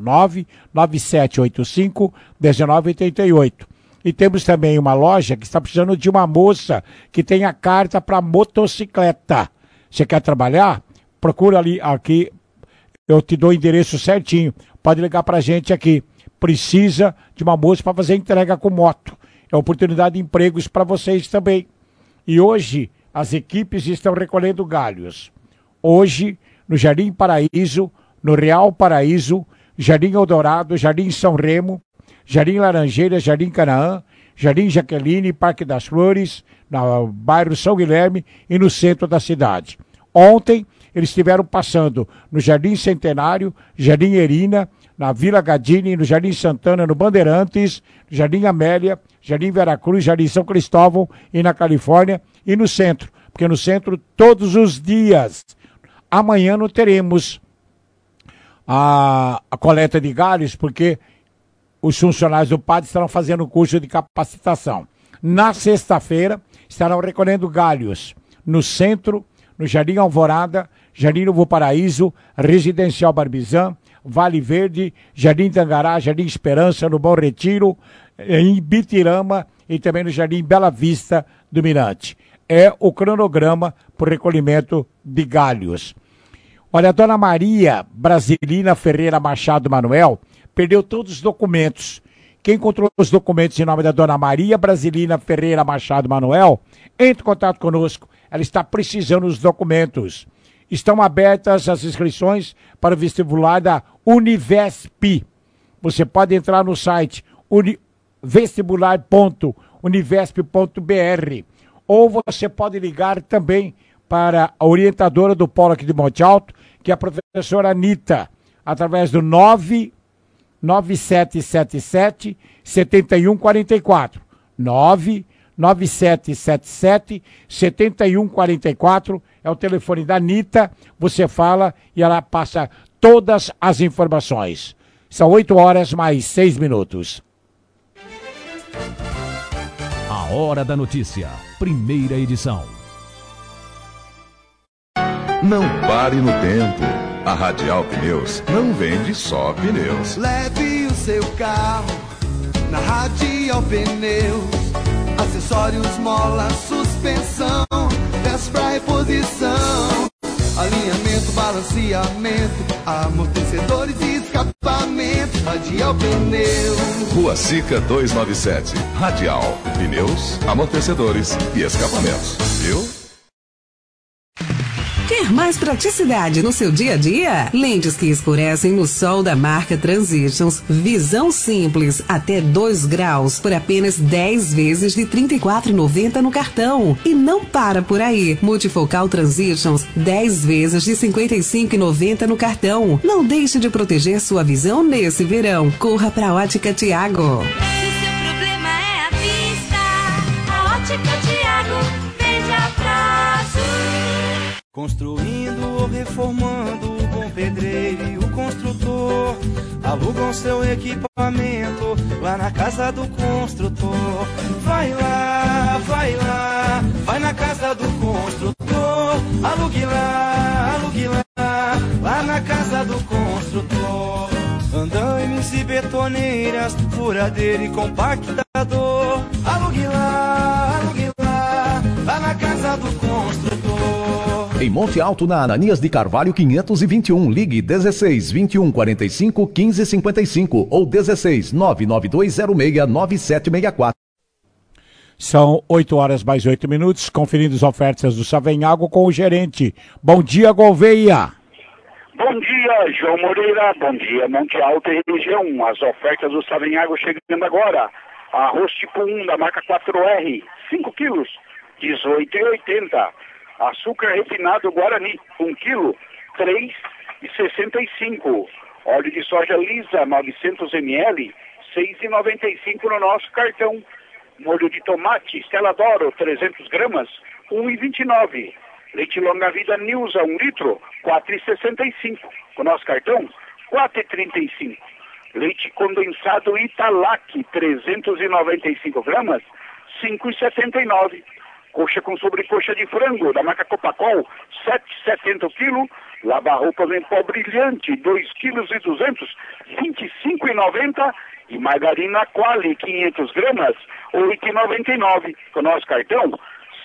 99785-1988. E temos também uma loja que está precisando de uma moça que tenha carta para motocicleta. Você quer trabalhar? Procura ali, aqui, eu te dou o endereço certinho. Pode ligar para a gente aqui. Precisa de uma moça para fazer entrega com moto. É oportunidade de empregos para vocês também. E hoje, as equipes estão recolhendo galhos. Hoje, no Jardim Paraíso, no Real Paraíso, Jardim Eldorado, Jardim São Remo, Jardim Laranjeira, Jardim Canaã, Jardim Jaqueline, Parque das Flores, no bairro São Guilherme e no centro da cidade. Ontem, eles estiveram passando no Jardim Centenário, Jardim Erina, na Vila Gadini, no Jardim Santana, no Bandeirantes, no Jardim Amélia, Jardim Veracruz, Jardim São Cristóvão e na Califórnia e no centro. Porque no centro, todos os dias. Amanhã não teremos a coleta de galhos, porque os funcionários do PAD estarão fazendo o curso de capacitação. Na sexta-feira, estarão recolhendo galhos no centro, no Jardim Alvorada, Jardim Novo Paraíso, Residencial Barbizan, Vale Verde, Jardim Tangará, Jardim Esperança, no Bom Retiro, em Bitirama e também no Jardim Bela Vista do Mirante. É o cronograma para o recolhimento de galhos. Olha, a dona Maria Brasilina Ferreira Machado Manuel perdeu todos os documentos. Quem encontrou os documentos em nome da dona Maria Brasilina Ferreira Machado Manuel, entre em contato conosco. Ela está precisando dos documentos. Estão abertas as inscrições para o vestibular da Univesp. Você pode entrar no site vestibular.univesp.br ou você pode ligar também para a orientadora do Polo aqui de Monte Alto, que é a professora Anitta, através do 99777-7144. 99777-7144 é o telefone da Anitta. Você fala e ela passa todas as informações. São 8h mais 6 minutos. A Hora da Notícia, primeira edição. Não pare no tempo. A Radial Pneus não vende só pneus. Leve o seu carro na Radial Pneus. Acessórios, mola, suspensão, peças pra reposição, alinhamento, balanceamento, amortecedores e escapamento. Radial Pneus. Rua Sica 297. Radial Pneus, amortecedores e escapamentos. Viu? Quer mais praticidade no seu dia a dia? Lentes que escurecem no sol da marca Transitions. Visão simples, até 2 graus, por apenas 10 vezes de R$ 34,90 no cartão. E não para por aí. Multifocal Transitions, 10 vezes de R$ 55,90 no cartão. Não deixe de proteger sua visão nesse verão. Corra pra Ótica Tiago. Se o seu problema é a vista, a Ótica Tiago vende a prazo. Construindo ou reformando, o bom pedreiro e o construtor alugam seu equipamento lá na casa do construtor. Vai lá, vai na casa do construtor. Alugue lá, lá na casa do construtor. Andaimes e betoneiras, furadeira e compactador. Alugue lá, lá na casa do construtor. Em Monte Alto, na Ananias de Carvalho 521, ligue 16 21 45 15 55 ou 16 99206 9764. São 8h mais 8 minutos, conferindo as ofertas do Savenhago com o gerente. Bom dia, Gouveia. Bom dia, João Moreira. Bom dia, Monte Alto e região. As ofertas do Savenhago chegando agora. Arroz tipo 1 da marca 4R, 5 quilos, 18,80. Açúcar refinado Guarani, 1 quilo, 3,65. Óleo de soja lisa, 900 ml, 6,95 no nosso cartão. Molho de tomate Stella d'Oro, 300 gramas, 1,29. Leite longa-vida Nilza, 1 litro, 4,65. Com nosso cartão, 4,35. Leite condensado Italac, 395 gramas, 5,79. Coxa com sobrecoxa de frango, da marca Copacol, 7,70 kg. Lava-roupas em pó brilhante, 2,2 kg, 25,90. E margarina Quali, 500 gramas, 8,99. Com o nosso cartão,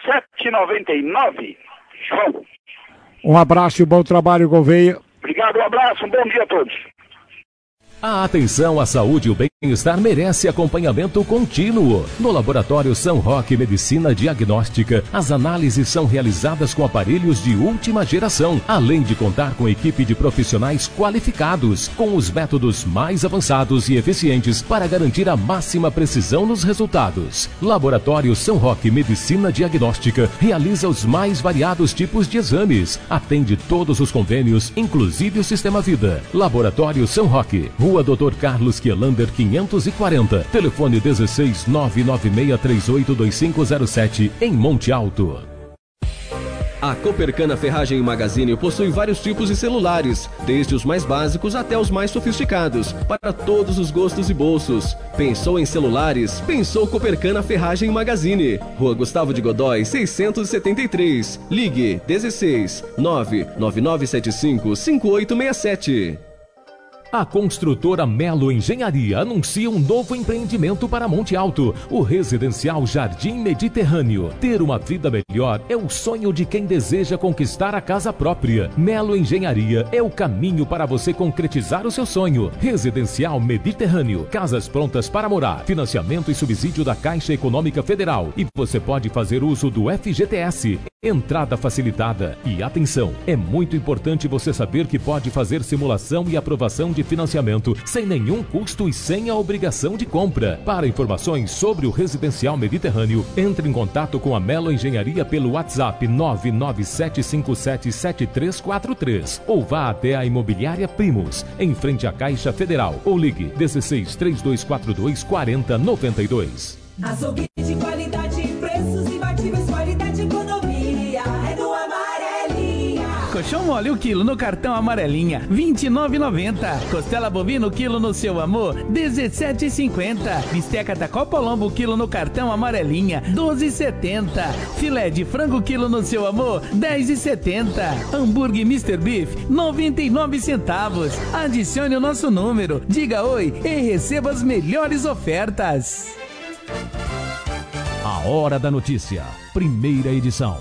7,99. João. Um abraço e bom trabalho, Gouveia. Obrigado, um abraço, um bom dia a todos. A atenção à saúde e o bem-estar merece acompanhamento contínuo. No Laboratório São Roque Medicina Diagnóstica, as análises são realizadas com aparelhos de última geração, além de contar com equipe de profissionais qualificados, com os métodos mais avançados e eficientes para garantir a máxima precisão nos resultados. Laboratório São Roque Medicina Diagnóstica realiza os mais variados tipos de exames, atende todos os convênios, inclusive o Sistema Vida. Laboratório São Roque, Rua Dr. Carlos Quielander, 540. Telefone 16 996382507, em Monte Alto. A Copercana Ferragem Magazine possui vários tipos de celulares, desde os mais básicos até os mais sofisticados, para todos os gostos e bolsos. Pensou em celulares? Pensou Copercana Ferragem Magazine. Rua Gustavo de Godói, 673. Ligue 16 99975 5867. A construtora Melo Engenharia anuncia um novo empreendimento para Monte Alto, o residencial Jardim Mediterrâneo. Ter uma vida melhor é o sonho de quem deseja conquistar a casa própria. Melo Engenharia é o caminho para você concretizar o seu sonho. Residencial Mediterrâneo, casas prontas para morar, financiamento e subsídio da Caixa Econômica Federal. E você pode fazer uso do FGTS. Entrada facilitada. E atenção, é muito importante você saber que pode fazer simulação e aprovação de financiamento sem nenhum custo e sem a obrigação de compra. Para informações sobre o Residencial Mediterrâneo, entre em contato com a Melo Engenharia pelo WhatsApp 997577343 ou vá até a Imobiliária Primos, em frente à Caixa Federal, ou ligue 16 3242 4092. Açougue de qualidade, preços imbatíveis, qualidade e economia. É no Amarelinha. Colchão mole o quilo no cartão Amarelinha, R$ 29,90. Costela bovina o quilo no seu amor, R$ 17,50. Bisteca da Copolombo o quilo no cartão Amarelinha, R$ 12,70. Filé de frango quilo no seu amor, R$ 10,70. Hambúrguer Mr. Beef, 99 centavos. Adicione o nosso número, diga oi e receba as melhores ofertas. A Hora da Notícia, primeira edição.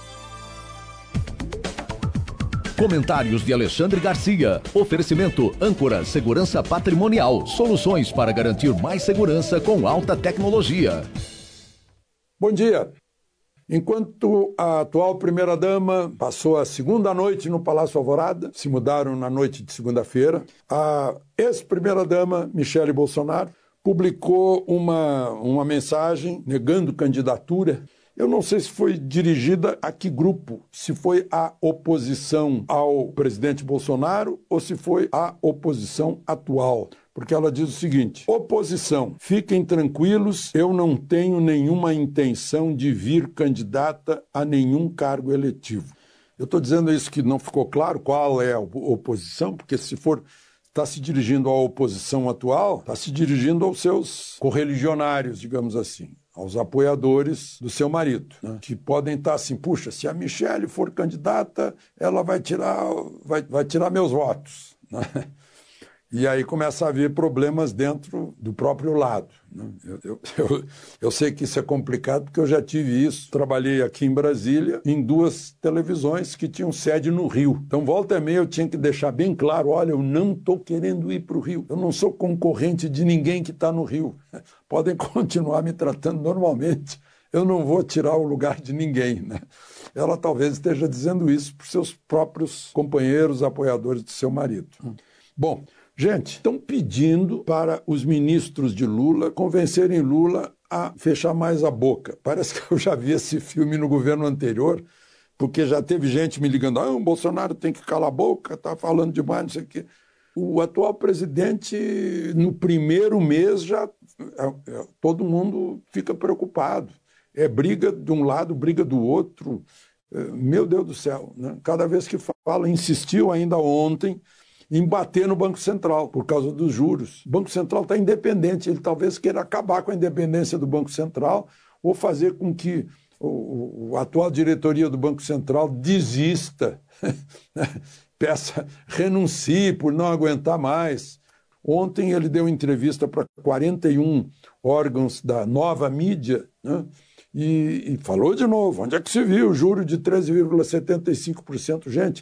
Comentários de Alexandre Garcia. Oferecimento Âncora Segurança Patrimonial. Soluções para garantir mais segurança com alta tecnologia. Bom dia. Enquanto a atual primeira-dama passou a segunda noite no Palácio Alvorada, se mudaram na noite de segunda-feira, a ex-primeira-dama, Michele Bolsonaro, publicou uma mensagem negando candidatura. Eu não sei se foi dirigida a que grupo, se foi a oposição ao presidente Bolsonaro ou se foi a oposição atual. Porque ela diz o seguinte: oposição, fiquem tranquilos, eu não tenho nenhuma intenção de vir candidata a nenhum cargo eletivo. Eu estou dizendo isso que não ficou claro qual é a oposição, porque se for... está se dirigindo à oposição atual, está se dirigindo aos seus correligionários, digamos assim, aos apoiadores do seu marido, né? Que podem estar assim, puxa, se a Michele for candidata, ela vai tirar meus votos, né? E aí começa a haver problemas dentro do próprio lado, né? Eu sei que isso é complicado porque eu já tive isso. Trabalhei aqui em Brasília em 2 televisões que tinham sede no Rio. Então, volta e meia, eu tinha que deixar bem claro, olha, eu não estou querendo ir para o Rio. Eu não sou concorrente de ninguém que está no Rio. Podem continuar me tratando normalmente. Eu não vou tirar o lugar de ninguém, né? Ela talvez esteja dizendo isso para os seus próprios companheiros, apoiadores do seu marido. Bom... Gente, estão pedindo para os ministros de Lula convencerem Lula a fechar mais a boca. Parece que eu já vi esse filme no governo anterior, porque já teve gente me ligando, o Bolsonaro tem que calar a boca, está falando demais, não sei o quê. O atual presidente, no primeiro mês, já todo mundo fica preocupado. É briga de um lado, briga do outro. Meu Deus do céu, né? Cada vez que fala, insistiu ainda ontem em bater no Banco Central por causa dos juros. O Banco Central está independente, ele talvez queira acabar com a independência do Banco Central ou fazer com que a atual diretoria do Banco Central desista, renuncie por não aguentar mais. Ontem ele deu entrevista para 41 órgãos da nova mídia, né? E falou de novo, onde é que se viu o juro de 13,75%? Gente,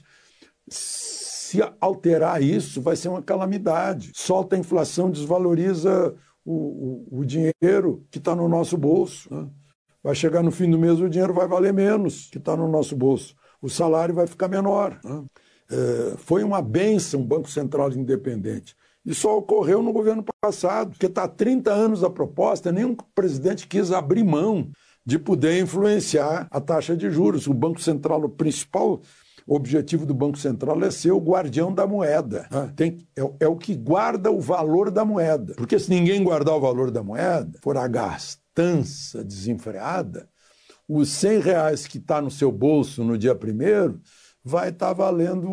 se alterar isso, vai ser uma calamidade. Solta a inflação, desvaloriza o dinheiro que está no nosso bolso, né? Vai chegar no fim do mês, o dinheiro vai valer menos que está no nosso bolso. O salário vai ficar menor, né? Foi uma bênção o Banco Central independente. E só ocorreu no governo passado, porque está há 30 anos a proposta, nenhum presidente quis abrir mão de poder influenciar a taxa de juros. O Banco Central, o principal objetivo do Banco Central é ser o guardião da moeda. É o que guarda o valor da moeda. Porque se ninguém guardar o valor da moeda, for a gastança desenfreada, os R$100 que está no seu bolso no dia 1º vai estar valendo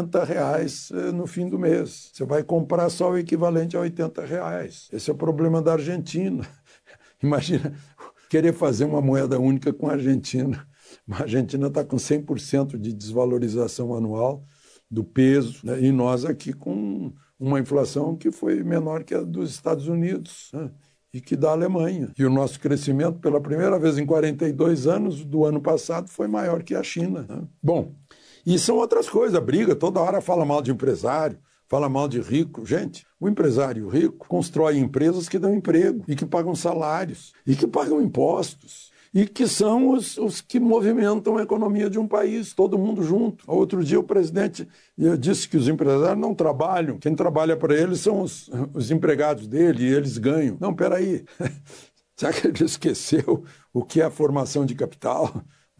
R$80 no fim do mês. Você vai comprar só o equivalente a R$80. Esse é o problema da Argentina. Imagina querer fazer uma moeda única com a Argentina. A Argentina está com 100% de desvalorização anual do peso, né? E nós aqui com uma inflação que foi menor que a dos Estados Unidos, né? E que da Alemanha. E o nosso crescimento, pela primeira vez em 42 anos, do ano passado, foi maior que a China, né? Bom, e são outras coisas, briga, toda hora fala mal de empresário, fala mal de rico. Gente, o empresário e o rico constroem empresas que dão emprego e que pagam salários e que pagam impostos e que são os que movimentam a economia de um país, todo mundo junto. Outro dia o presidente disse que os empresários não trabalham, quem trabalha para eles são os empregados dele e eles ganham. Não, peraí, será que ele esqueceu o que é a formação de capital?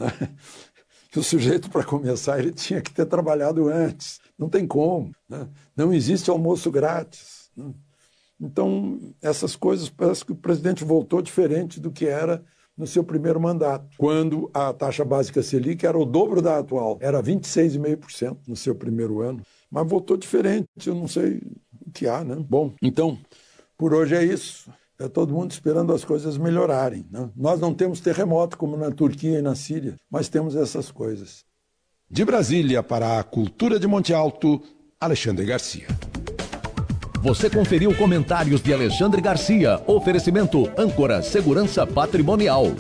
Que o sujeito, para começar, ele tinha que ter trabalhado antes. Não tem como, né? Não existe almoço grátis, né? Então, essas coisas, parece que o presidente voltou diferente do que era no seu primeiro mandato, quando a taxa básica Selic era o dobro da atual, era 26,5% no seu primeiro ano, mas voltou diferente, eu não sei o que há, né? Bom, então, por hoje é isso. É todo mundo esperando as coisas melhorarem, né? Nós não temos terremoto como na Turquia e na Síria, mas temos essas coisas. De Brasília para a Cultura de Monte Alto, Alexandre Garcia. Você conferiu comentários de Alexandre Garcia. Oferecimento Âncora Segurança Patrimonial.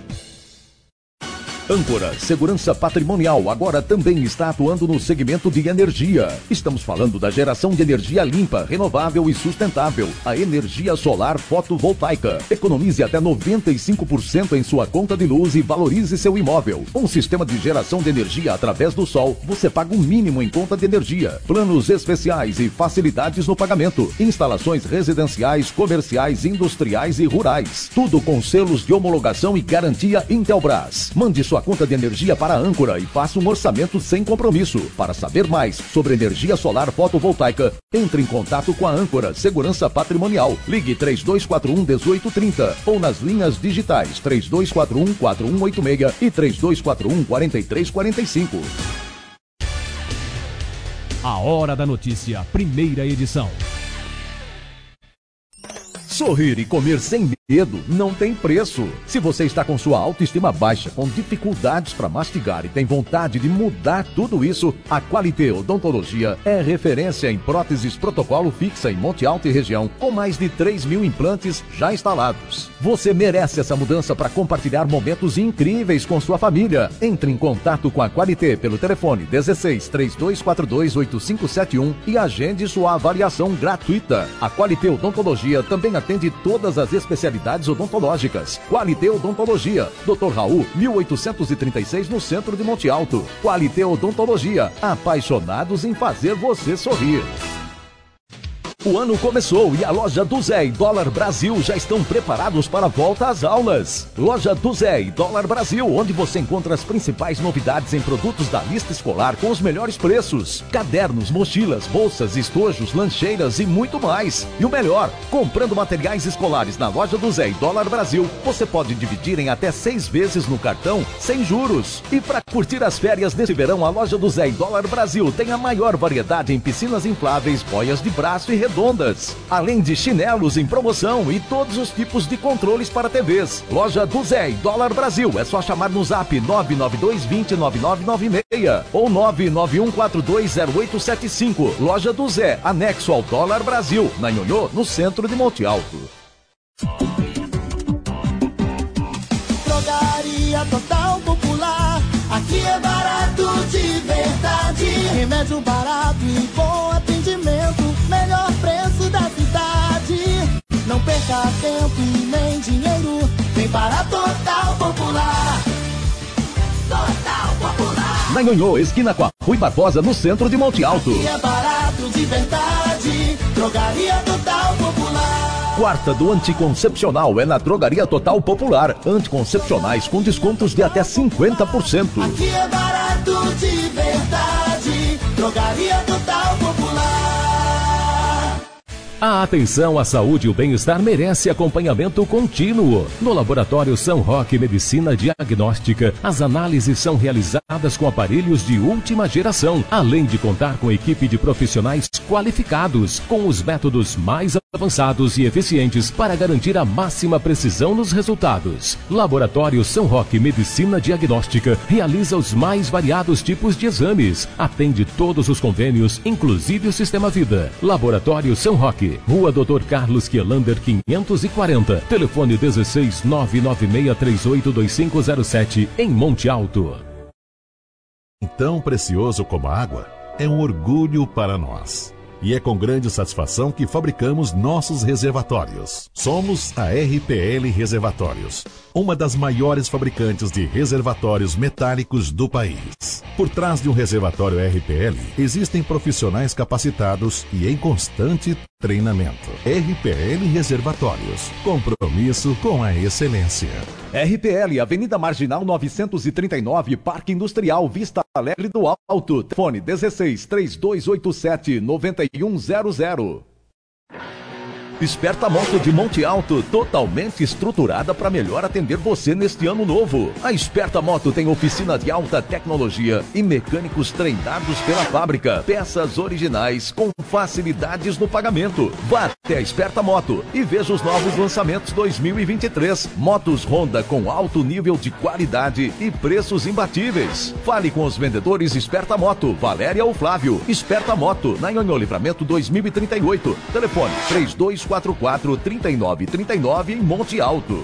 Âncora Segurança Patrimonial agora também está atuando no segmento de energia. Estamos falando da geração de energia limpa, renovável e sustentável. A energia solar fotovoltaica. Economize até 95% em sua conta de luz e valorize seu imóvel. Um sistema de geração de energia através do sol, você paga um mínimo em conta de energia. Planos especiais e facilidades no pagamento. Instalações residenciais, comerciais, industriais e rurais. Tudo com selos de homologação e garantia Intelbras. Mande sua conta de energia para a Âncora e faça um orçamento sem compromisso. Para saber mais sobre energia solar fotovoltaica, entre em contato com a Âncora Segurança Patrimonial. Ligue 3241-1830 ou nas linhas digitais 3241-4186 e 3241-4345. A Hora da Notícia, primeira edição. Sorrir e comer sem medo não tem preço. Se você está com sua autoestima baixa, com dificuldades para mastigar e tem vontade de mudar tudo isso, a Qualité Odontologia é referência em próteses protocolo fixa em Monte Alto e região, com mais de 3.000 implantes já instalados. Você merece essa mudança para compartilhar momentos incríveis com sua família. Entre em contato com a Qualité pelo telefone 16 3242 8571 e agende sua avaliação gratuita. A Qualité Odontologia também atende todas as especialidades odontológicas. Qualité Odontologia, Dr. Raul, 1836, no centro de Monte Alto. Qualité Odontologia, apaixonados em fazer você sorrir. O ano começou e a loja do Zé e Dólar Brasil já estão preparados para a volta às aulas. Loja do Zé e Dólar Brasil, onde você encontra as principais novidades em produtos da lista escolar com os melhores preços. Cadernos, mochilas, bolsas, estojos, lancheiras e muito mais. E o melhor, comprando materiais escolares na loja do Zé e Dólar Brasil, você pode dividir em até 6 vezes no cartão, sem juros. E para curtir as férias nesse verão, a loja do Zé e Dólar Brasil tem a maior variedade em piscinas infláveis, boias de braço e redondas, além de chinelos em promoção e todos os tipos de controles para TVs. Loja do Zé e Dólar Brasil, é só chamar no zap 992209996 ou 991420875. Loja do Zé, anexo ao Dólar Brasil, na Nhonhô, no centro de Monte Alto. Drogaria Total Popular, aqui é barato de verdade. Remédio barato e bom atendimento, melhor preço da cidade. Não perca tempo e nem dinheiro, vem para Total Popular. Total Popular. Na Nhonhô, esquina com a Rui Barbosa, no centro de Monte Alto. Aqui é barato de verdade, Drogaria Total Popular. Quarta do Anticoncepcional é na Drogaria Total Popular. Anticoncepcionais com descontos de até 50%. Aqui é barato de verdade, Drogaria Total Popular. A atenção à saúde e o bem-estar merece acompanhamento contínuo. No Laboratório São Roque Medicina Diagnóstica, as análises são realizadas com aparelhos de última geração, além de contar com equipe de profissionais qualificados, com os métodos mais avançados e eficientes para garantir a máxima precisão nos resultados. Laboratório São Roque Medicina Diagnóstica realiza os mais variados tipos de exames, atende todos os convênios, inclusive o Sistema Vida. Laboratório São Roque, Rua Dr. Carlos Quielander 540, telefone 16 996382507, em Monte Alto. Tão precioso como a água é um orgulho para nós. E é com grande satisfação que fabricamos nossos reservatórios. Somos a RPL Reservatórios, uma das maiores fabricantes de reservatórios metálicos do país. Por trás de um reservatório RPL, existem profissionais capacitados e em constante treinamento. RPL Reservatórios, compromisso com a excelência. RPL, Avenida Marginal 939, Parque Industrial, Vista Alegre do Alto. Telefone 16 3287 9100. Esperta Moto de Monte Alto, totalmente estruturada para melhor atender você neste ano novo. A Esperta Moto tem oficina de alta tecnologia e mecânicos treinados pela fábrica. Peças originais com facilidades no pagamento. Vá até a Esperta Moto e veja os novos lançamentos 2023. Motos Honda com alto nível de qualidade e preços imbatíveis. Fale com os vendedores Esperta Moto, Valéria ou Flávio. Esperta Moto, na Nhonhô Livramento 2038. Telefone 3244-3939 em Monte Alto.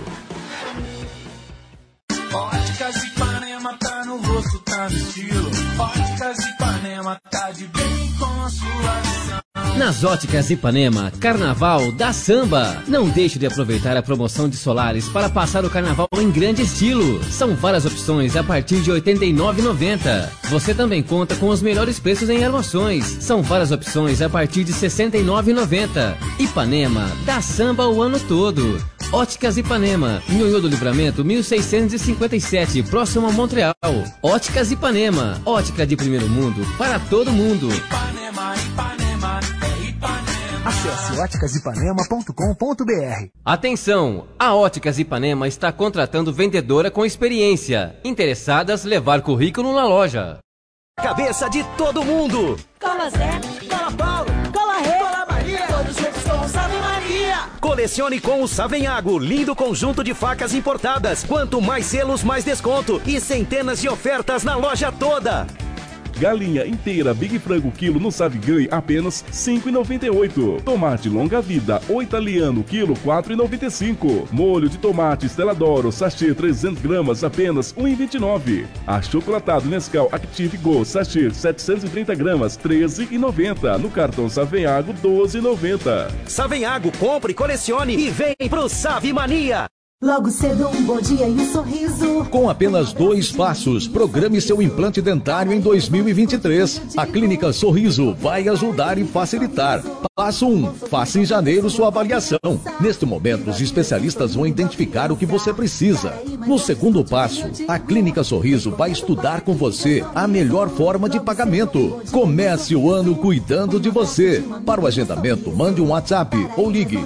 Óticas Ipanema tá no rosto, tá no estilo. Óticas Ipanema tá de bem com a sua visão. Nas Óticas Ipanema, Carnaval da Samba. Não deixe de aproveitar a promoção de solares para passar o carnaval em grande estilo. São várias opções a partir de R$ 89,90. Você também conta com os melhores preços em armações. São várias opções a partir de R$ 69,90. Ipanema, da Samba o ano todo. Óticas Ipanema, Nhonhô do Livramento 1657, próximo a Montreal. Óticas Ipanema, ótica de primeiro mundo para todo mundo. Ipanema, Ipanema, é Ipanema. Acesse óticasipanema.com.br. Atenção! A Óticas Ipanema está contratando vendedora com experiência. Interessadas, levar currículo na loja. Cabeça de todo mundo! Cola Zé, Cola Paulo, Cola Rê, Cola Maria, todos juntos com o Salve Maria. Colecione com o Savenhago, lindo conjunto de facas importadas. Quanto mais selos, mais desconto. E centenas de ofertas na loja toda. Galinha inteira Big Frango quilo no Savigan apenas R$ 5,98. Tomate longa vida ou italiano quilo R$ 4,95. Molho de tomate Stella d'Oro sachê 300 gramas apenas R$ 1,29. Achocolatado Nescau Active Go sachê 730 gramas R$ 13,90. No cartão Savenhago R$ 12,90. Savenhago, compre, colecione e vem pro Save Mania. Logo cedo, um bom dia e um sorriso. Com apenas 2 passos, programe seu implante dentário em 2023. A Clínica Sorriso vai ajudar e facilitar. Passo 1. Faça em janeiro sua avaliação. Neste momento, os especialistas vão identificar o que você precisa. No segundo passo, a Clínica Sorriso vai estudar com você a melhor forma de pagamento. Comece o ano cuidando de você. Para o agendamento, mande um WhatsApp ou ligue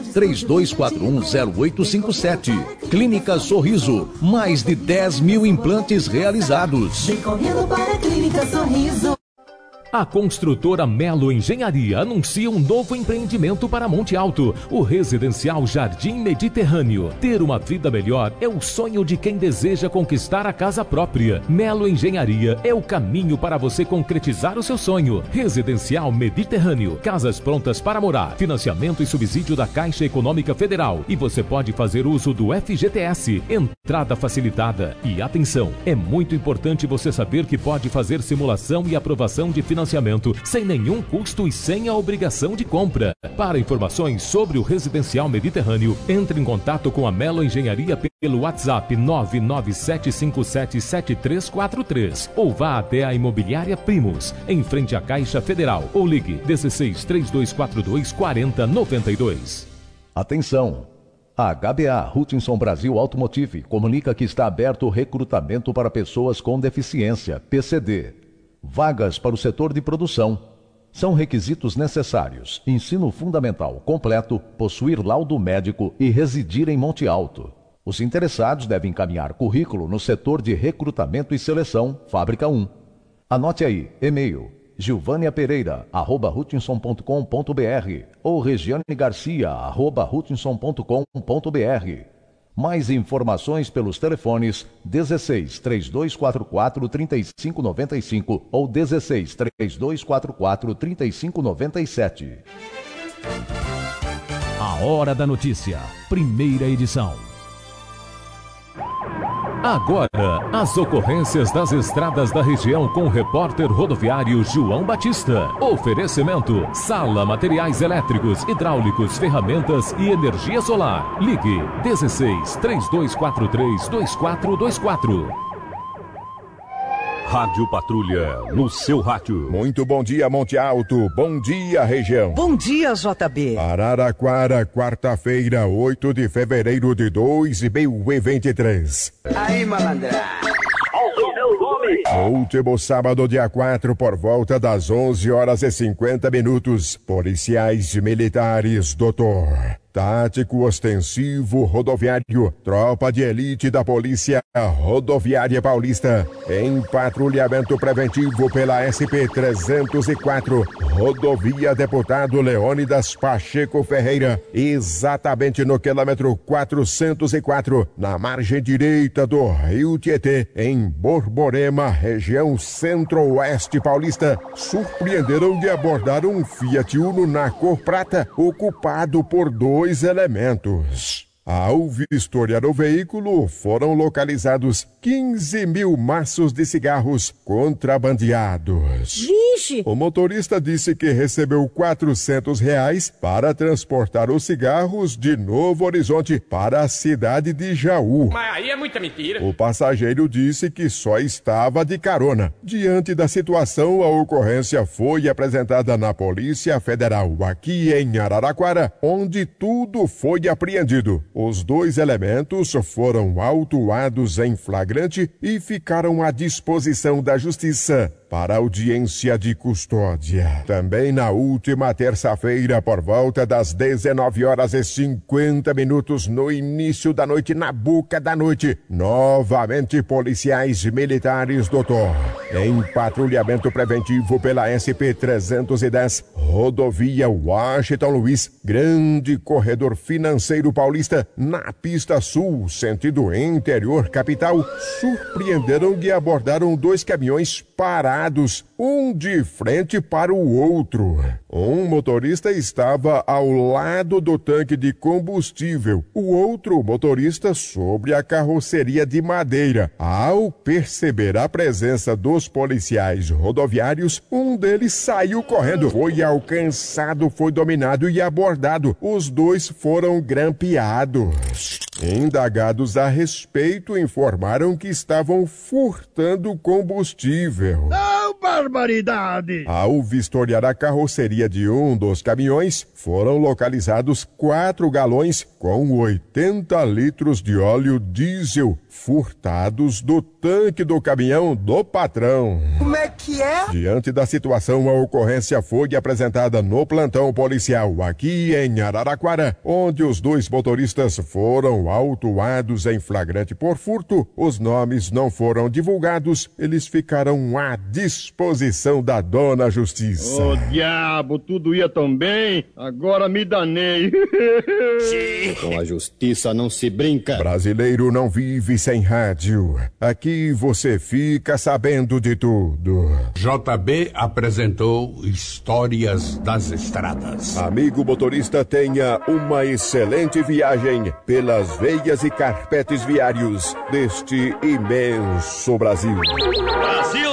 32410857. Clínica Sorriso, mais de 10 mil implantes realizados. Vem correndo para a Clínica Sorriso. A construtora Melo Engenharia anuncia um novo empreendimento para Monte Alto, o residencial Jardim Mediterrâneo. Ter uma vida melhor é o sonho de quem deseja conquistar a casa própria. Melo Engenharia é o caminho para você concretizar o seu sonho. Residencial Mediterrâneo, casas prontas para morar, financiamento e subsídio da Caixa Econômica Federal. E você pode fazer uso do FGTS, entrada facilitada. E atenção, é muito importante você saber que pode fazer simulação e aprovação de financiamento sem nenhum custo e sem a obrigação de compra. Para informações sobre o Residencial Mediterrâneo, entre em contato com a Melo Engenharia pelo WhatsApp 997577343 ou vá até a Imobiliária Primos, em frente à Caixa Federal, ou ligue 1632424092. Atenção! A HBA Hutchinson Brasil Automotive comunica que está aberto o recrutamento para pessoas com deficiência, PCD. Vagas para o setor de produção. São requisitos necessários: ensino fundamental completo, possuir laudo médico e residir em Monte Alto. Os interessados devem encaminhar currículo no setor de recrutamento e seleção, Fábrica 1. Anote aí, e-mail gilvaniapereira@hutchinson.com.br ou regianegarcia@hutchinson.com.br. Mais informações pelos telefones 16 3244 3595 ou 16 3244 3597. A Hora da Notícia, primeira edição. Agora, as ocorrências das estradas da região com o repórter rodoviário João Batista. Oferecimento: Sala Materiais Elétricos, Hidráulicos, Ferramentas e Energia Solar. Ligue 16 3243 2424. Rádio Patrulha, no seu rádio. Muito bom dia, Monte Alto. Bom dia, região. Bom dia, JB. Araraquara, quarta-feira, 8 de fevereiro de 2023. Aí, malandra. Último sábado, dia 4, por volta das 11h50, policiais militares, doutor. Tático ostensivo rodoviário, tropa de elite da Polícia Rodoviária Paulista, em patrulhamento preventivo pela SP-304, rodovia Deputado Leônidas Pacheco Ferreira, exatamente no quilômetro 404, na margem direita do Rio Tietê, em Borborema, região centro-oeste paulista, surpreenderam de abordar um Fiat Uno na cor prata, ocupado por 2 elementos. Ao vistoriar o veículo, foram localizados 15 mil maços de cigarros contrabandeados. Vixe! O motorista disse que recebeu R$400 para transportar os cigarros de Novo Horizonte para a cidade de Jaú. Mas aí é muita mentira. O passageiro disse que só estava de carona. Diante da situação, a ocorrência foi apresentada na Polícia Federal, aqui em Araraquara, onde tudo foi apreendido. Os 2 elementos foram autuados em flagrante e ficaram à disposição da Justiça para audiência de custódia. Também na última terça-feira, por volta das 19h50, no início da noite, na boca da noite, novamente policiais militares, doutor, em patrulhamento preventivo pela SP-310, rodovia Washington Luiz, grande corredor financeiro paulista, na pista sul, sentido interior capital, surpreenderam e abordaram 2 caminhões parados, um de frente para o outro. Um motorista estava ao lado do tanque de combustível, o outro motorista sobre a carroceria de madeira. Ao perceber a presença dos policiais rodoviários, um deles saiu correndo, foi alcançado, foi dominado e abordado. Os dois foram grampeados. Indagados a respeito, informaram que estavam furtando combustível. Não, barbaridade! Ao vistoriar a carroceria de um dos caminhões, foram localizados 4 galões com 80 litros de óleo diesel furtados do tanque do caminhão do patrão. Como é que é? Diante da situação, a ocorrência foi apresentada no plantão policial aqui em Araraquara, onde os 2 motoristas foram autuados em flagrante por furto. Os nomes não foram divulgados, eles ficaram à disposição da dona Justiça. Ô diabo, tudo ia tão bem, agora me danei. Com a justiça não se brinca. Brasileiro não vive sem rádio. Aqui você fica sabendo de tudo. JB apresentou Histórias das Estradas. Amigo motorista, tenha uma excelente viagem pelas veias e carpetes viários deste imenso Brasil. Brasil!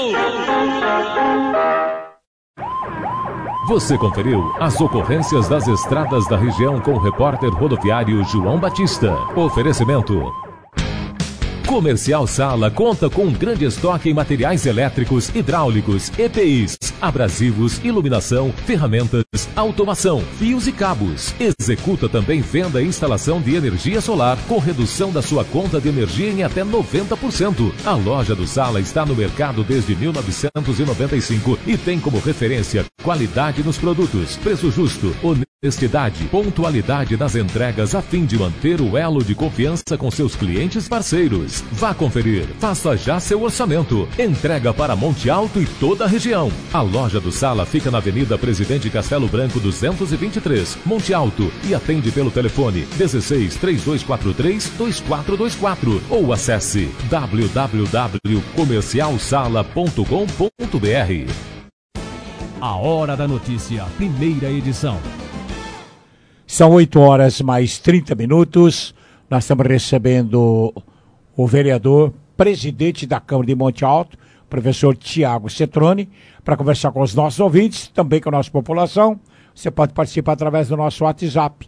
Você conferiu as ocorrências das estradas da região com o repórter rodoviário João Batista. Oferecimento. Comercial Sala conta com um grande estoque em materiais elétricos, hidráulicos, EPIs, abrasivos, iluminação, ferramentas, automação, fios e cabos. Executa também venda e instalação de energia solar com redução da sua conta de energia em até 90%. A loja do Sala está no mercado desde 1995 e tem como referência qualidade nos produtos, preço justo, honestidade, pontualidade nas entregas a fim de manter o elo de confiança com seus clientes parceiros. Vá conferir, faça já seu orçamento. Entrega para Monte Alto e toda a região. A loja do Sala fica na Avenida Presidente Castelo Branco 223, Monte Alto, e atende pelo telefone 16 3243 2424 ou acesse www.comercialsala.com.br. A Hora da Notícia, primeira edição. São 8h mais 30 minutos. Nós estamos recebendo o vereador, presidente da Câmara de Monte Alto, professor Tiago Cetrone, para conversar com os nossos ouvintes, também com a nossa população. Você pode participar através do nosso WhatsApp,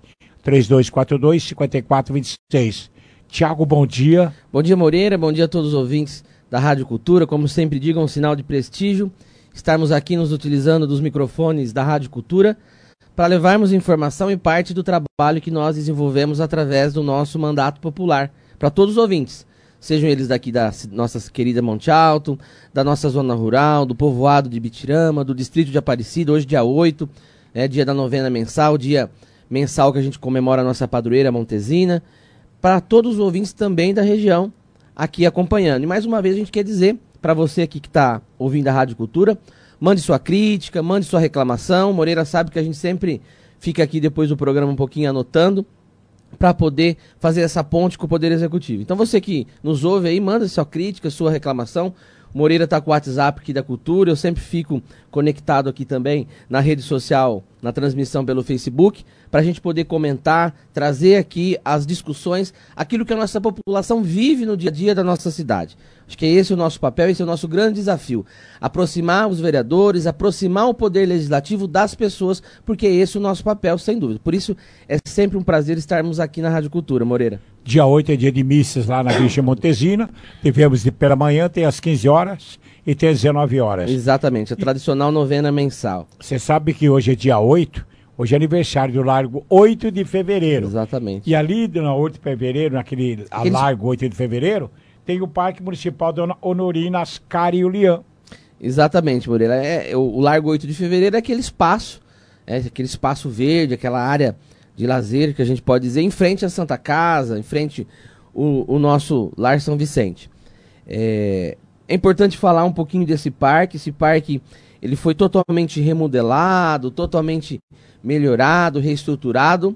3242-5426. Tiago, bom dia. Bom dia, Moreira. Bom dia a todos os ouvintes da Rádio Cultura. Como sempre digo, é um sinal de prestígio estarmos aqui nos utilizando dos microfones da Rádio Cultura para levarmos informação e parte do trabalho que nós desenvolvemos através do nosso mandato popular para todos os ouvintes. Sejam eles daqui da nossa querida Monte Alto, da nossa zona rural, do povoado de Bitirama, do distrito de Aparecida, hoje dia 8, dia da novena mensal, dia mensal que a gente comemora a nossa padroeira Montesina, para todos os ouvintes também da região aqui acompanhando. E mais uma vez a gente quer dizer para você aqui que está ouvindo a Rádio Cultura, mande sua crítica, mande sua reclamação. Moreira sabe que a gente sempre fica aqui depois do programa um pouquinho anotando, para poder fazer essa ponte com o Poder Executivo. Então você que nos ouve aí, manda sua crítica, sua reclamação. O Moreira está com o WhatsApp aqui da Cultura, eu sempre fico conectado aqui também na rede social, na transmissão pelo Facebook, para a gente poder comentar, trazer aqui as discussões, aquilo que a nossa população vive no dia a dia da nossa cidade. Acho que esse é o nosso papel, esse é o nosso grande desafio. Aproximar os vereadores, aproximar o Poder Legislativo das pessoas, porque esse é o nosso papel, sem dúvida. Por isso, é sempre um prazer estarmos aqui na Rádio Cultura, Moreira. Dia 8 é dia de missas lá na Virgem Montesina. Tivemos pela manhã, tem às 15 horas e tem às 19 horas. Exatamente, a tradicional novena mensal. Você sabe que hoje é dia 8, hoje é aniversário do Largo 8 de Fevereiro. Exatamente. E ali no 8 de Fevereiro, naquele Largo 8 de Fevereiro, tem o Parque Municipal Dona Honorina Ascari Ulian. Exatamente, Moreira. O Largo 8 de Fevereiro é aquele espaço verde, aquela área de lazer, que a gente pode dizer, em frente à Santa Casa, em frente o nosso Lar São Vicente. É importante falar um pouquinho desse parque. Esse parque ele foi totalmente remodelado, totalmente melhorado, reestruturado.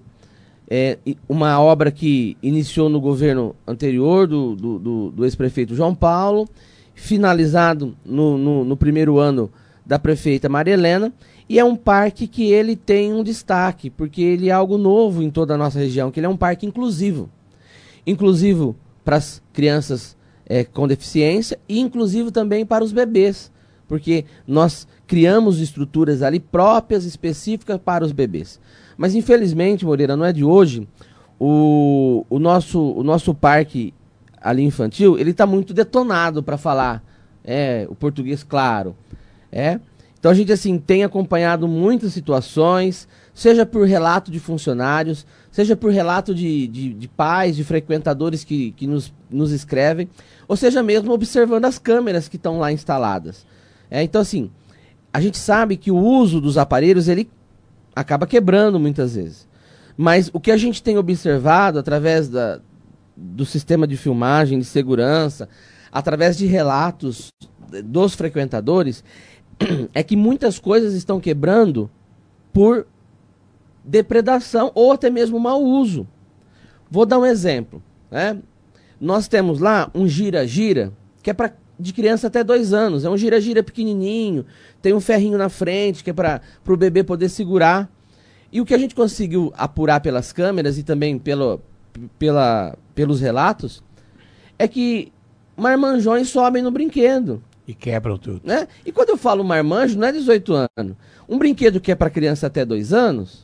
Uma obra que iniciou no governo anterior do ex-prefeito João Paulo, finalizado no primeiro ano da prefeita Maria Helena, e é um parque que ele tem um destaque, porque ele é algo novo em toda a nossa região, que ele é um parque inclusivo. Inclusivo para as crianças com deficiência e inclusivo também para os bebês, porque nós criamos estruturas ali próprias, específicas para os bebês. Mas infelizmente, Moreira, não é de hoje, o nosso parque ali infantil, ele está muito detonado para falar o português claro. Então a gente assim tem acompanhado muitas situações, seja por relato de funcionários, seja por relato de pais, de frequentadores que nos escrevem, ou seja mesmo observando as câmeras que estão lá instaladas. Então assim, a gente sabe que o uso dos aparelhos ele acaba quebrando muitas vezes. Mas o que a gente tem observado através do sistema de filmagem, de segurança, através de relatos dos frequentadores, é que muitas coisas estão quebrando por depredação ou até mesmo mau uso. Vou dar um exemplo. Nós temos lá um gira-gira, que é de criança até 2 anos. É um gira-gira pequenininho, tem um ferrinho na frente, que é para o bebê poder segurar. E o que a gente conseguiu apurar pelas câmeras e também pelos relatos, é que marmanjões sobem no brinquedo. E quebram tudo. E quando eu falo marmanjo, não é 18 anos. Um brinquedo que é para criança até 2 anos,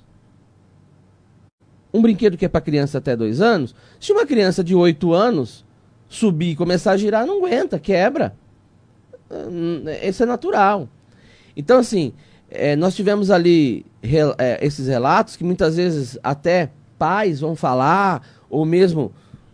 se uma criança de 8 anos subir e começar a girar, não aguenta, quebra. Isso é natural. Então, assim, nós tivemos ali esses relatos que muitas vezes até pais vão falar, ou mesmo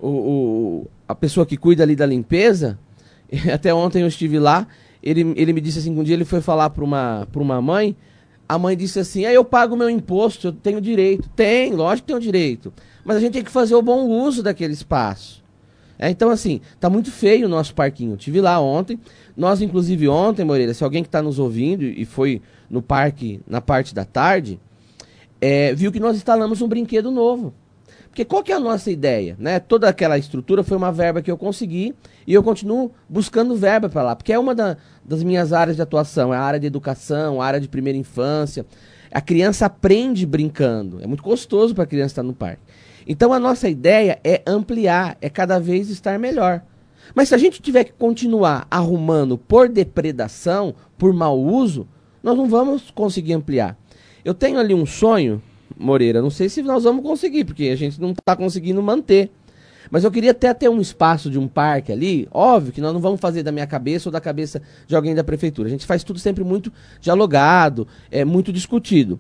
a pessoa que cuida ali da limpeza. Até ontem eu estive lá, ele me disse assim, um dia ele foi falar para uma mãe, a mãe disse assim, eu pago meu imposto, eu tenho direito. Tem, lógico que tenho direito, mas a gente tem que fazer o bom uso daquele espaço. Então assim, tá muito feio o nosso parquinho. Eu estive lá ontem, nós inclusive ontem, Moreira, se alguém que está nos ouvindo e foi no parque na parte da tarde, viu que nós instalamos um brinquedo novo. Porque qual que é a nossa ideia? Toda aquela estrutura foi uma verba que eu consegui e eu continuo buscando verba para lá, porque é uma das minhas áreas de atuação, é a área de educação, a área de primeira infância. A criança aprende brincando, é muito gostoso para a criança estar no parque. Então a nossa ideia é ampliar, é cada vez estar melhor. Mas se a gente tiver que continuar arrumando por depredação, por mau uso, nós não vamos conseguir ampliar. Eu tenho ali um sonho, Moreira, não sei se nós vamos conseguir, porque a gente não está conseguindo manter. Mas eu queria até ter um espaço de um parque ali, óbvio que nós não vamos fazer da minha cabeça ou da cabeça de alguém da prefeitura. A gente faz tudo sempre muito dialogado, muito discutido.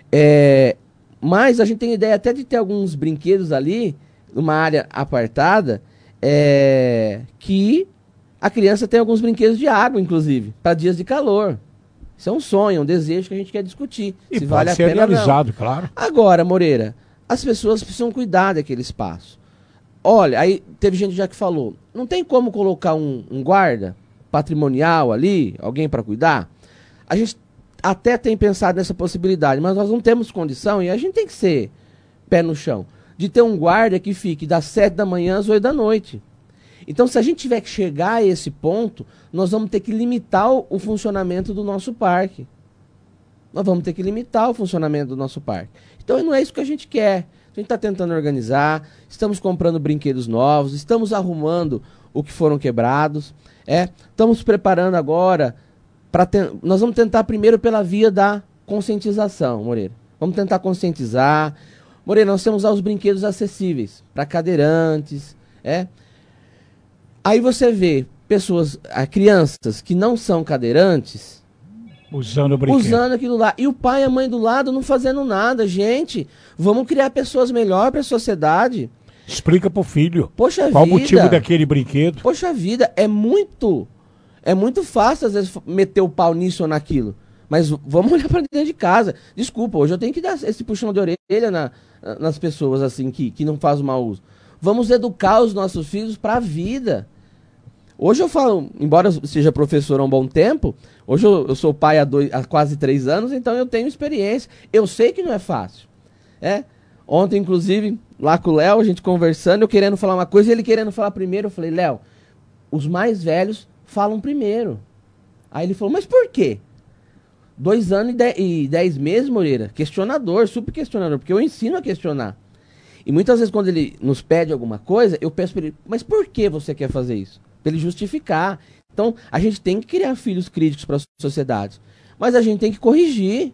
Mas a gente tem ideia até de ter alguns brinquedos ali, numa área apartada, que a criança tem alguns brinquedos de água, inclusive, para dias de calor. Isso é um sonho, um desejo que a gente quer discutir. E se pode vale a ser pena realizado, não. claro. Agora, Moreira, as pessoas precisam cuidar daquele espaço. Olha, aí teve gente já que falou, não tem como colocar um guarda patrimonial ali, alguém para cuidar? A gente até tem pensado nessa possibilidade, mas nós não temos condição, e a gente tem que ser pé no chão, de ter um guarda que fique das 7 da manhã às 8 da noite. Então, se a gente tiver que chegar a esse ponto, nós vamos ter que limitar o funcionamento do nosso parque. Nós vamos ter que limitar o funcionamento do nosso parque. Então, não é isso que a gente quer. A gente está tentando organizar, estamos comprando brinquedos novos, estamos arrumando o que foram quebrados. Estamos preparando agora, nós vamos tentar primeiro pela via da conscientização, Moreira. Vamos tentar conscientizar. Moreira, nós temos os brinquedos acessíveis para cadeirantes, Aí você vê crianças que não são cadeirantes usando o brinquedo. Usando aquilo lá. E o pai e a mãe do lado não fazendo nada. Gente, vamos criar pessoas melhores para a sociedade. Explica pro filho. Poxa qual vida. o motivo daquele brinquedo. Poxa vida, é muito fácil às vezes meter o pau nisso ou naquilo. Mas vamos olhar para dentro de casa. Desculpa, hoje eu tenho que dar esse puxão de orelha nas pessoas assim que não fazem mau uso. Vamos educar os nossos filhos para a vida. Hoje eu falo, embora eu seja professor há um bom tempo, hoje eu sou pai há quase 3 anos, então eu tenho experiência. Eu sei que não é fácil. Ontem, inclusive, lá com o Léo, a gente conversando, eu querendo falar uma coisa e ele querendo falar primeiro. Eu falei, Léo, os mais velhos falam primeiro. Aí ele falou, mas por quê? 2 anos e 10 meses, Moreira, questionador, super questionador, porque eu ensino a questionar. E muitas vezes quando ele nos pede alguma coisa, eu peço para ele, mas por que você quer fazer isso? Para ele justificar. Então, a gente tem que criar filhos críticos para a sociedade. Mas a gente tem que corrigir.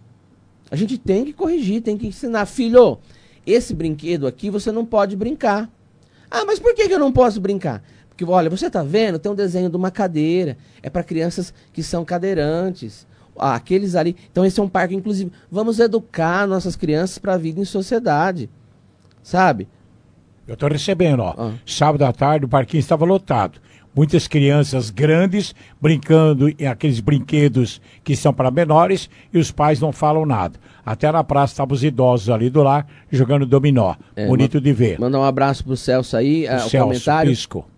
A gente tem que corrigir, tem que ensinar. Filho, esse brinquedo aqui você não pode brincar. Ah, mas por que eu não posso brincar? Porque, olha, você tá vendo? Tem um desenho de uma cadeira. É para crianças que são cadeirantes. Ah, aqueles ali. Então, esse é um parque inclusivo. Vamos educar nossas crianças para a vida em sociedade. Sabe? Eu estou recebendo, sábado à tarde o parquinho estava lotado. Muitas crianças grandes brincando em aqueles brinquedos que são para menores e os pais não falam nada. Até na praça estavam os idosos ali do lar jogando dominó. Bonito de ver. Mandar um abraço pro Celso aí, o Celso, comentário. Pisco.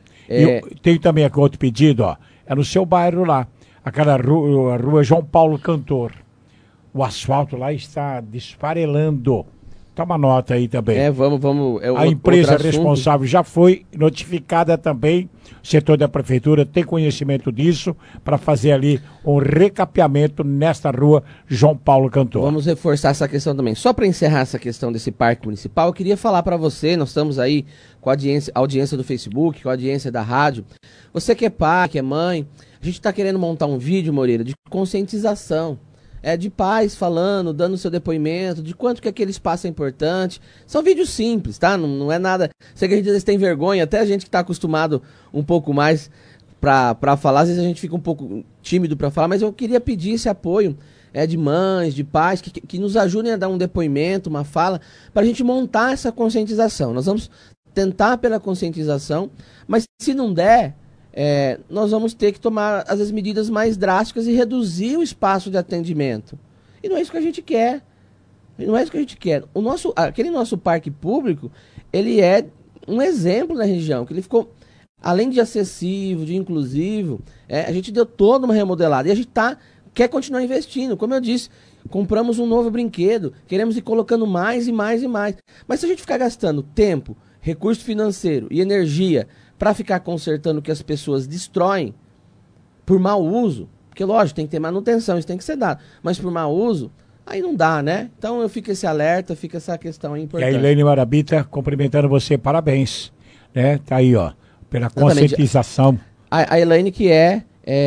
E tem também aqui outro pedido, é no seu bairro lá, aquela rua João Paulo Cantor. O asfalto lá está desfarelando. Toma nota aí também. Vamos. A empresa responsável já foi notificada também. O setor da prefeitura tem conhecimento disso para fazer ali um recapeamento nesta rua João Paulo Cantor. Vamos reforçar essa questão também. Só para encerrar essa questão desse parque municipal, eu queria falar para você, nós estamos aí com a audiência do Facebook, com a audiência da rádio. Você que é pai, que é mãe, a gente está querendo montar um vídeo, Moreira, de conscientização. De pais falando, dando seu depoimento, de quanto que aquele espaço é importante. São vídeos simples, tá? Não é nada... Sei que a gente às vezes tem vergonha, até a gente que está acostumado um pouco mais para falar, às vezes a gente fica um pouco tímido para falar, mas eu queria pedir esse apoio de mães, de pais, que nos ajudem a dar um depoimento, uma fala, para a gente montar essa conscientização. Nós vamos tentar pela conscientização, mas se não der... nós vamos ter que tomar, às vezes, medidas mais drásticas e reduzir o espaço de atendimento. E não é isso que a gente quer. Não é isso que a gente quer. Aquele nosso parque público, ele é um exemplo da região, que ele ficou, além de acessível, de inclusivo, a gente deu toda uma remodelada. E a gente quer continuar investindo. Como eu disse, compramos um novo brinquedo, queremos ir colocando mais e mais e mais. Mas se a gente ficar gastando tempo, recurso financeiro e energia para ficar consertando o que as pessoas destroem por mau uso, porque lógico, tem que ter manutenção, isso tem que ser dado, mas por mau uso, aí não dá, né? Então eu fico esse alerta, fica essa questão aí importante. E a Elaine Marabita cumprimentando você, parabéns, né? Tá aí, pela conscientização. A Elaine que ela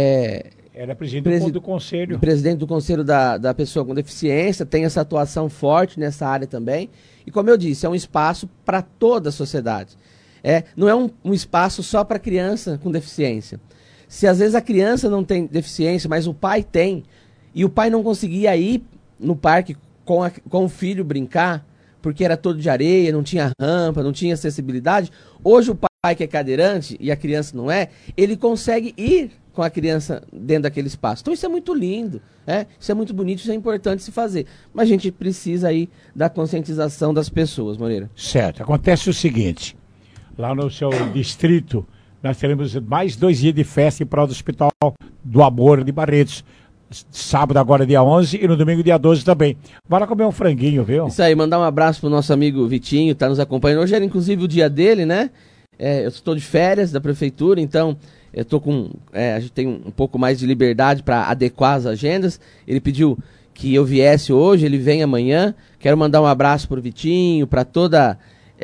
é presidente do conselho. Presidente do conselho da pessoa com deficiência, tem essa atuação forte nessa área também, e como eu disse, é um espaço para toda a sociedade. Não é um espaço só para criança com deficiência. Se às vezes a criança não tem deficiência, mas o pai tem, e o pai não conseguia ir no parque com o filho brincar, porque era todo de areia, não tinha rampa, não tinha acessibilidade, hoje o pai que é cadeirante, e a criança não ele consegue ir com a criança dentro daquele espaço. Então isso é muito lindo, isso é muito bonito, isso é importante se fazer. Mas a gente precisa aí da conscientização das pessoas, Moreira. Certo. Acontece o seguinte... Lá no seu distrito, nós teremos mais 2 dias de festa em prol do Hospital do Amor de Barretos. Sábado agora, dia 11, e no domingo, dia 12 também. Bora comer um franguinho, viu? Isso aí, mandar um abraço pro nosso amigo Vitinho, tá nos acompanhando. Hoje era inclusive o dia dele, né? Eu estou de férias da prefeitura, então eu tô a gente tem um pouco mais de liberdade para adequar as agendas. Ele pediu que eu viesse hoje, ele vem amanhã. Quero mandar um abraço pro Vitinho, para toda...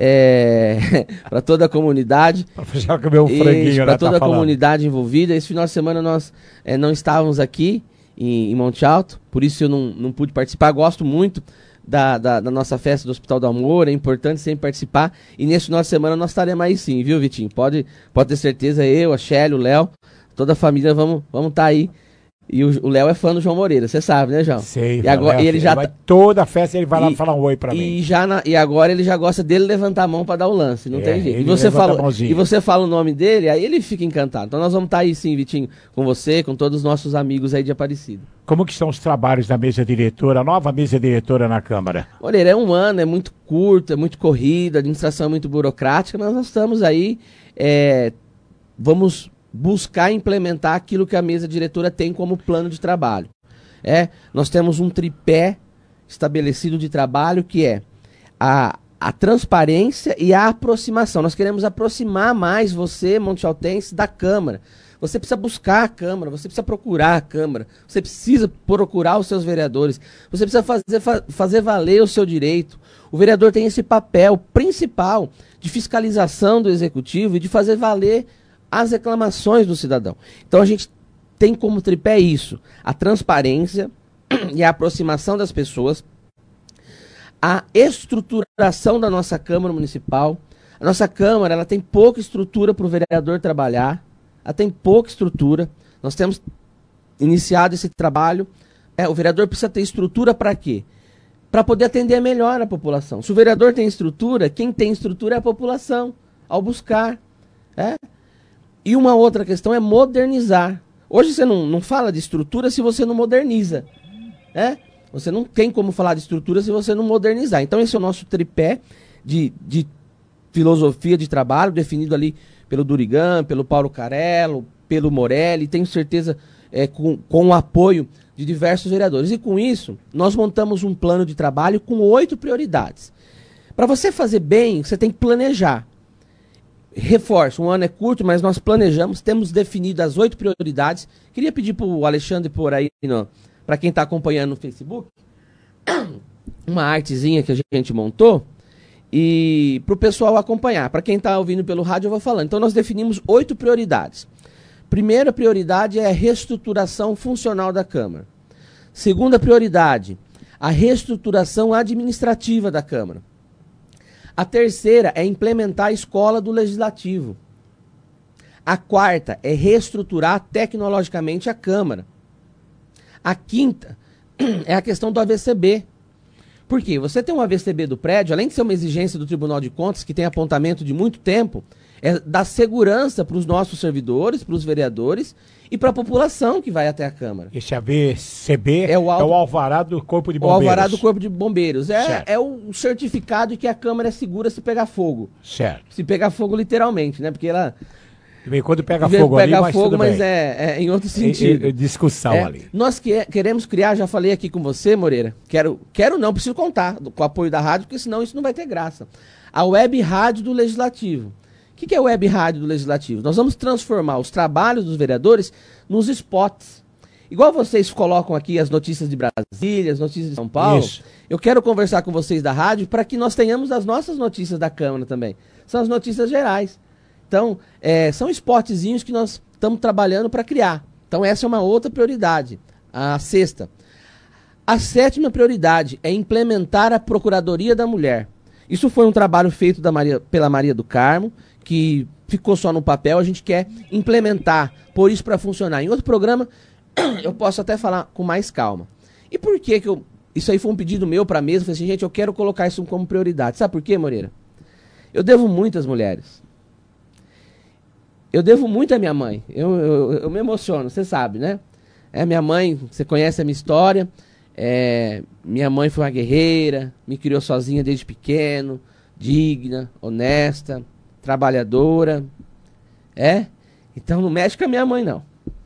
para toda a comunidade, para toda a comunidade envolvida. Esse final de semana nós não estávamos aqui em Monte Alto, por isso eu não pude participar. Gosto muito da nossa festa do Hospital do Amor, é importante sempre participar, e nesse final de semana nós estaremos aí sim, viu, Vitinho? Pode ter certeza, eu, a Shelly, o Léo, toda a família vamos estar aí. E o Léo é fã do João Moreira, você sabe, né, João? Sei. E agora ele já toda festa ele vai lá falar um oi pra mim. E agora ele já gosta dele levantar a mão pra dar o lance, não tem jeito. E você fala o nome dele, aí ele fica encantado. Então nós vamos estar aí sim, Vitinho, com você, com todos os nossos amigos aí de Aparecida. Como que estão os trabalhos da mesa diretora, a nova mesa diretora na Câmara? Moreira, é um ano, é muito curto, é muito corrido, a administração é muito burocrática, mas nós estamos aí, vamos buscar implementar aquilo que a mesa diretora tem como plano de trabalho. Nós temos um tripé estabelecido de trabalho que é a transparência e a aproximação. Nós queremos aproximar mais você, montealtense, da Câmara. Você precisa buscar a Câmara, você precisa procurar a Câmara, você precisa procurar os seus vereadores, você precisa fazer valer o seu direito. O vereador tem esse papel principal de fiscalização do Executivo e de fazer valer as reclamações do cidadão. Então a gente tem como tripé isso, a transparência e a aproximação das pessoas, a estruturação da nossa Câmara Municipal. A nossa Câmara, ela tem pouca estrutura para o vereador trabalhar, ela tem pouca estrutura. Nós temos iniciado esse trabalho. O vereador precisa ter estrutura para quê? Para poder atender melhor a população. Se o vereador tem estrutura, quem tem estrutura é a população, ao buscar. E uma outra questão é modernizar. Hoje você não fala de estrutura se você não moderniza. Você não tem como falar de estrutura se você não modernizar. Então esse é o nosso tripé de filosofia de trabalho, definido ali pelo Durigan, pelo Paulo Carello, pelo Morelli, tenho certeza com o apoio de diversos vereadores. E com isso, nós montamos um plano de trabalho com 8 prioridades. Para você fazer bem, você tem que planejar. Reforço, um ano é curto, mas nós planejamos, temos definido as 8 prioridades. Queria pedir para o Alexandre pôr aí, para quem está acompanhando no Facebook, uma artezinha que a gente montou, e para o pessoal acompanhar. Para quem está ouvindo pelo rádio, eu vou falando. Então nós definimos 8 prioridades. Primeira prioridade é a reestruturação funcional da Câmara. Segunda prioridade, a reestruturação administrativa da Câmara. A terceira é implementar a escola do Legislativo. A quarta é reestruturar tecnologicamente a Câmara. A quinta é a questão do AVCB. Por quê? Você tem um AVCB do prédio, além de ser uma exigência do Tribunal de Contas, que tem apontamento de muito tempo, é dar segurança para os nossos servidores, para os vereadores e para a população que vai até a Câmara. Esse AVCB é o alvará do Corpo de Bombeiros. O alvará do Corpo de Bombeiros. É o certificado de que a Câmara é segura se pegar fogo. Certo. Se pegar fogo literalmente, né? Porque ela... Quando pega fogo ali, mas tudo mas bem. É em outro sentido. Discussão ali. Nós queremos criar, já falei aqui com você, Moreira, preciso contar com o apoio da rádio, porque senão isso não vai ter graça. A Web Rádio do Legislativo. O que é a Web Rádio do Legislativo? Nós vamos transformar os trabalhos dos vereadores nos spots. Igual vocês colocam aqui as notícias de Brasília, as notícias de São Paulo, isso. Eu quero conversar com vocês da rádio para que nós tenhamos as nossas notícias da Câmara também. São as notícias gerais. Então, são spotzinhos que nós estamos trabalhando para criar. Então, essa é uma outra prioridade. A sexta. A sétima prioridade é implementar a Procuradoria da Mulher. Isso foi um trabalho feito pela Maria do Carmo, que ficou só no papel, a gente quer implementar, pôr isso para funcionar. Em outro programa, eu posso até falar com mais calma. E por que isso aí foi um pedido meu para a mesa? Eu falei assim, gente, eu quero colocar isso como prioridade. Sabe por quê, Moreira? Eu devo muito às mulheres. Eu devo muito à minha mãe. Eu me emociono, você sabe, né? Minha mãe, você conhece a minha história. Minha mãe foi uma guerreira, me criou sozinha desde pequeno, digna, honesta, trabalhadora. Então não mexe com a minha mãe, não.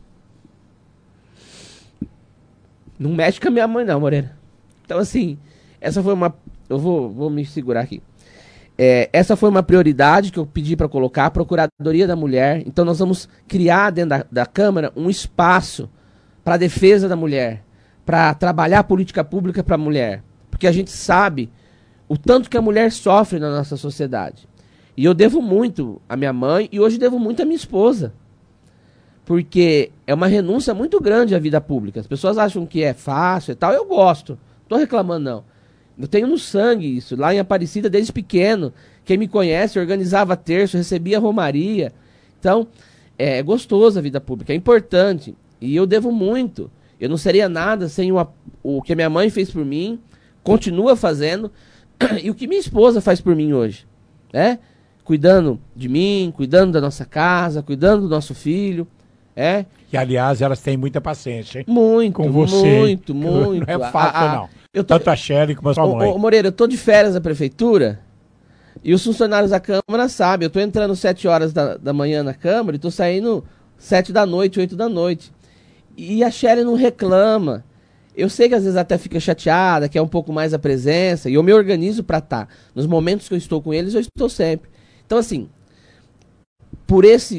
Não mexe com a minha mãe, não, Moreira. Então, assim, essa foi uma... Eu vou me segurar aqui. Essa foi uma prioridade que eu pedi para colocar, a Procuradoria da Mulher. Então nós vamos criar dentro da Câmara um espaço para a defesa da mulher, para trabalhar a política pública para a mulher. Porque a gente sabe o tanto que a mulher sofre na nossa sociedade. E eu devo muito à minha mãe e hoje devo muito à minha esposa. Porque é uma renúncia muito grande à vida pública. As pessoas acham que é fácil e tal. Eu gosto, não estou reclamando não. Eu tenho no sangue isso, lá em Aparecida desde pequeno. Quem me conhece, organizava terço, recebia romaria. Então, é gostoso a vida pública, é importante. E eu devo muito. Eu não seria nada sem o que a minha mãe fez por mim, continua fazendo, e o que minha esposa faz por mim hoje. Cuidando de mim, cuidando da nossa casa, cuidando do nosso filho. E, aliás, elas têm muita paciência, hein? Muito, com você. Muito. Não é fácil, não. Tanto a Shelly como a sua mãe. Moreira, eu tô de férias da prefeitura e os funcionários da Câmara sabem. Eu tô entrando 7 horas da manhã na Câmara e tô saindo 7 da noite, 8 da noite. E a Shelly não reclama. Eu sei que às vezes até fica chateada, quer um pouco mais a presença, e eu me organizo para estar. Nos momentos que eu estou com eles, eu estou sempre. Então, assim, por esse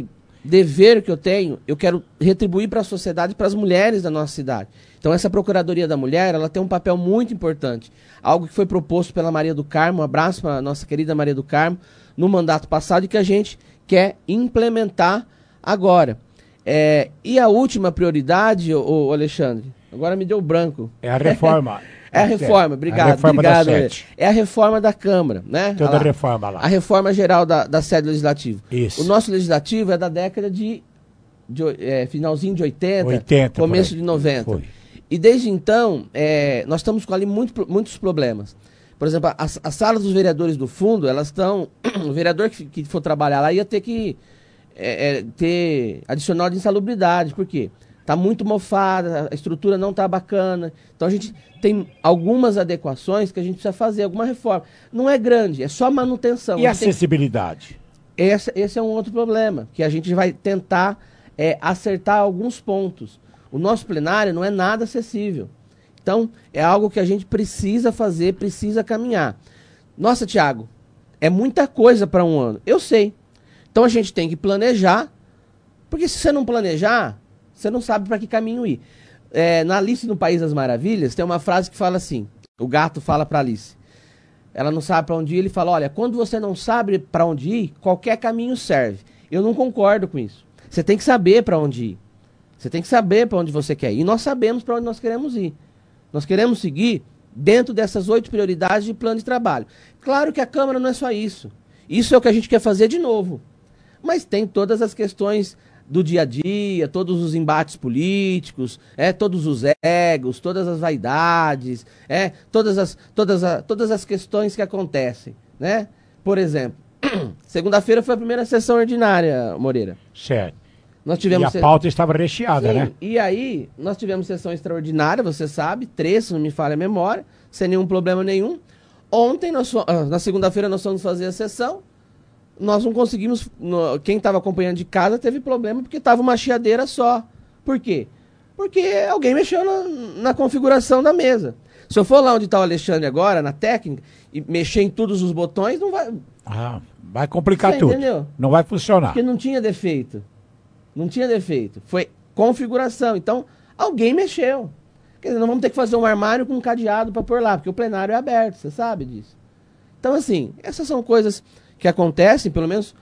dever que eu tenho, eu quero retribuir para a sociedade, para as mulheres da nossa cidade. Então essa Procuradoria da Mulher, ela tem um papel muito importante. Algo que foi proposto pela Maria do Carmo, um abraço para a nossa querida Maria do Carmo, no mandato passado e que a gente quer implementar agora. E a última prioridade, ô Alexandre, agora me deu branco. É a reforma. É a reforma, obrigado. A reforma obrigado. da É a reforma da Câmara, né? Toda a reforma lá. A reforma geral da sede legislativa. Isso. O nosso legislativo é da década de finalzinho de 80 começo de 90. Foi. E desde então, nós estamos com ali muitos problemas. Por exemplo, as salas dos vereadores do fundo, elas estão... O vereador que for trabalhar lá ia ter que ter adicional de insalubridade. Por quê? Está muito mofada, a estrutura não está bacana. Então a gente tem algumas adequações que a gente precisa fazer, alguma reforma. Não é grande, é só manutenção. E a acessibilidade? Esse é um outro problema, que a gente vai tentar acertar alguns pontos. O nosso plenário não é nada acessível. Então, é algo que a gente precisa fazer, precisa caminhar. Nossa, Thiago, é muita coisa para um ano. Eu sei. Então a gente tem que planejar, porque se você não planejar, você não sabe para que caminho ir. Na Alice no País das Maravilhas, tem uma frase que fala assim, o gato fala para Alice. Ela não sabe para onde ir, ele fala, olha, quando você não sabe para onde ir, qualquer caminho serve. Eu não concordo com isso. Você tem que saber para onde ir. Você tem que saber para onde você quer ir. E nós sabemos para onde nós queremos ir. Nós queremos seguir dentro dessas 8 prioridades de plano de trabalho. Claro que a Câmara não é só isso. Isso é o que a gente quer fazer de novo. Mas tem todas as questões do dia a dia, todos os embates políticos, todos os egos, todas as vaidades, todas as questões que acontecem, né? Por exemplo, segunda-feira foi a primeira sessão ordinária, Moreira. Certo. Nós tivemos e a pauta estava recheada, Sim, né? E aí, nós tivemos sessão extraordinária, você sabe, 3, se não me falha a memória, sem nenhum problema nenhum. Ontem, na segunda-feira, nós fomos fazer a sessão. Nós não conseguimos, quem estava acompanhando de casa teve problema porque estava uma chiadeira só. Por quê? Porque alguém mexeu na configuração da mesa. Se eu for lá onde está o Alexandre agora, na técnica, e mexer em todos os botões, não vai... vai complicar Você tudo. Entendeu? Não vai funcionar. Porque não tinha defeito. Não tinha defeito. Foi configuração. Então, alguém mexeu. Quer dizer, nós vamos ter que fazer um armário com um cadeado para pôr lá, porque o plenário é aberto, você sabe disso. Então, assim, essas são coisas que acontecem, pelo menos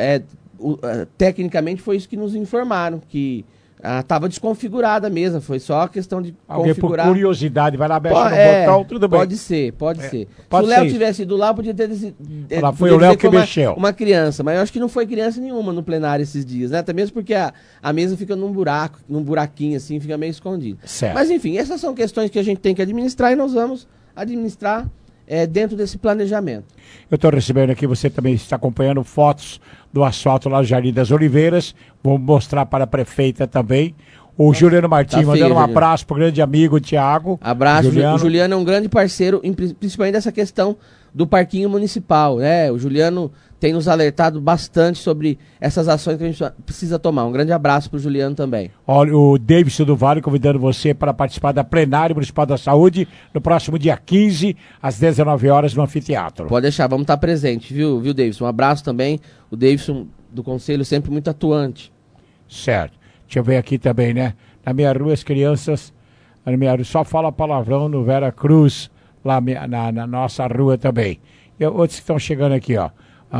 tecnicamente foi isso que nos informaram, que estava desconfigurada a mesa, foi só a questão de alguém configurar. Por curiosidade vai lá, mexe no botão, tudo bem. Pode ser. Se Pode o Léo ser tivesse ido lá, podia ter foi o Léo que mexeu. Uma criança, mas eu acho que não foi criança nenhuma no plenário esses dias, né? Até mesmo porque a mesa fica num buraquinho assim, fica meio escondido. Certo. Mas enfim, essas são questões que a gente tem que administrar e nós vamos administrar dentro desse planejamento. Eu estou recebendo aqui, você também está acompanhando fotos do asfalto lá no Jardim das Oliveiras. Vou mostrar para a prefeita também. O Juliano Martins mandando um abraço para o grande amigo Tiago. Abraço, Juliano. O Juliano é um grande parceiro, principalmente dessa questão do parquinho municipal, né? O Juliano tem nos alertado bastante sobre essas ações que a gente precisa tomar. Um grande abraço para o Juliano também. Olha, o Davidson do Vale convidando você para participar da Plenária Municipal da Saúde no próximo dia 15, às 19 horas, no anfiteatro. Pode deixar, vamos estar presente, viu, Davidson? Um abraço também. O Davidson do Conselho sempre muito atuante. Certo. Deixa eu ver aqui também, né? Na minha rua, as crianças, na minha rua, só fala palavrão no Vera Cruz, lá na nossa rua também. E outros que estão chegando aqui, ó.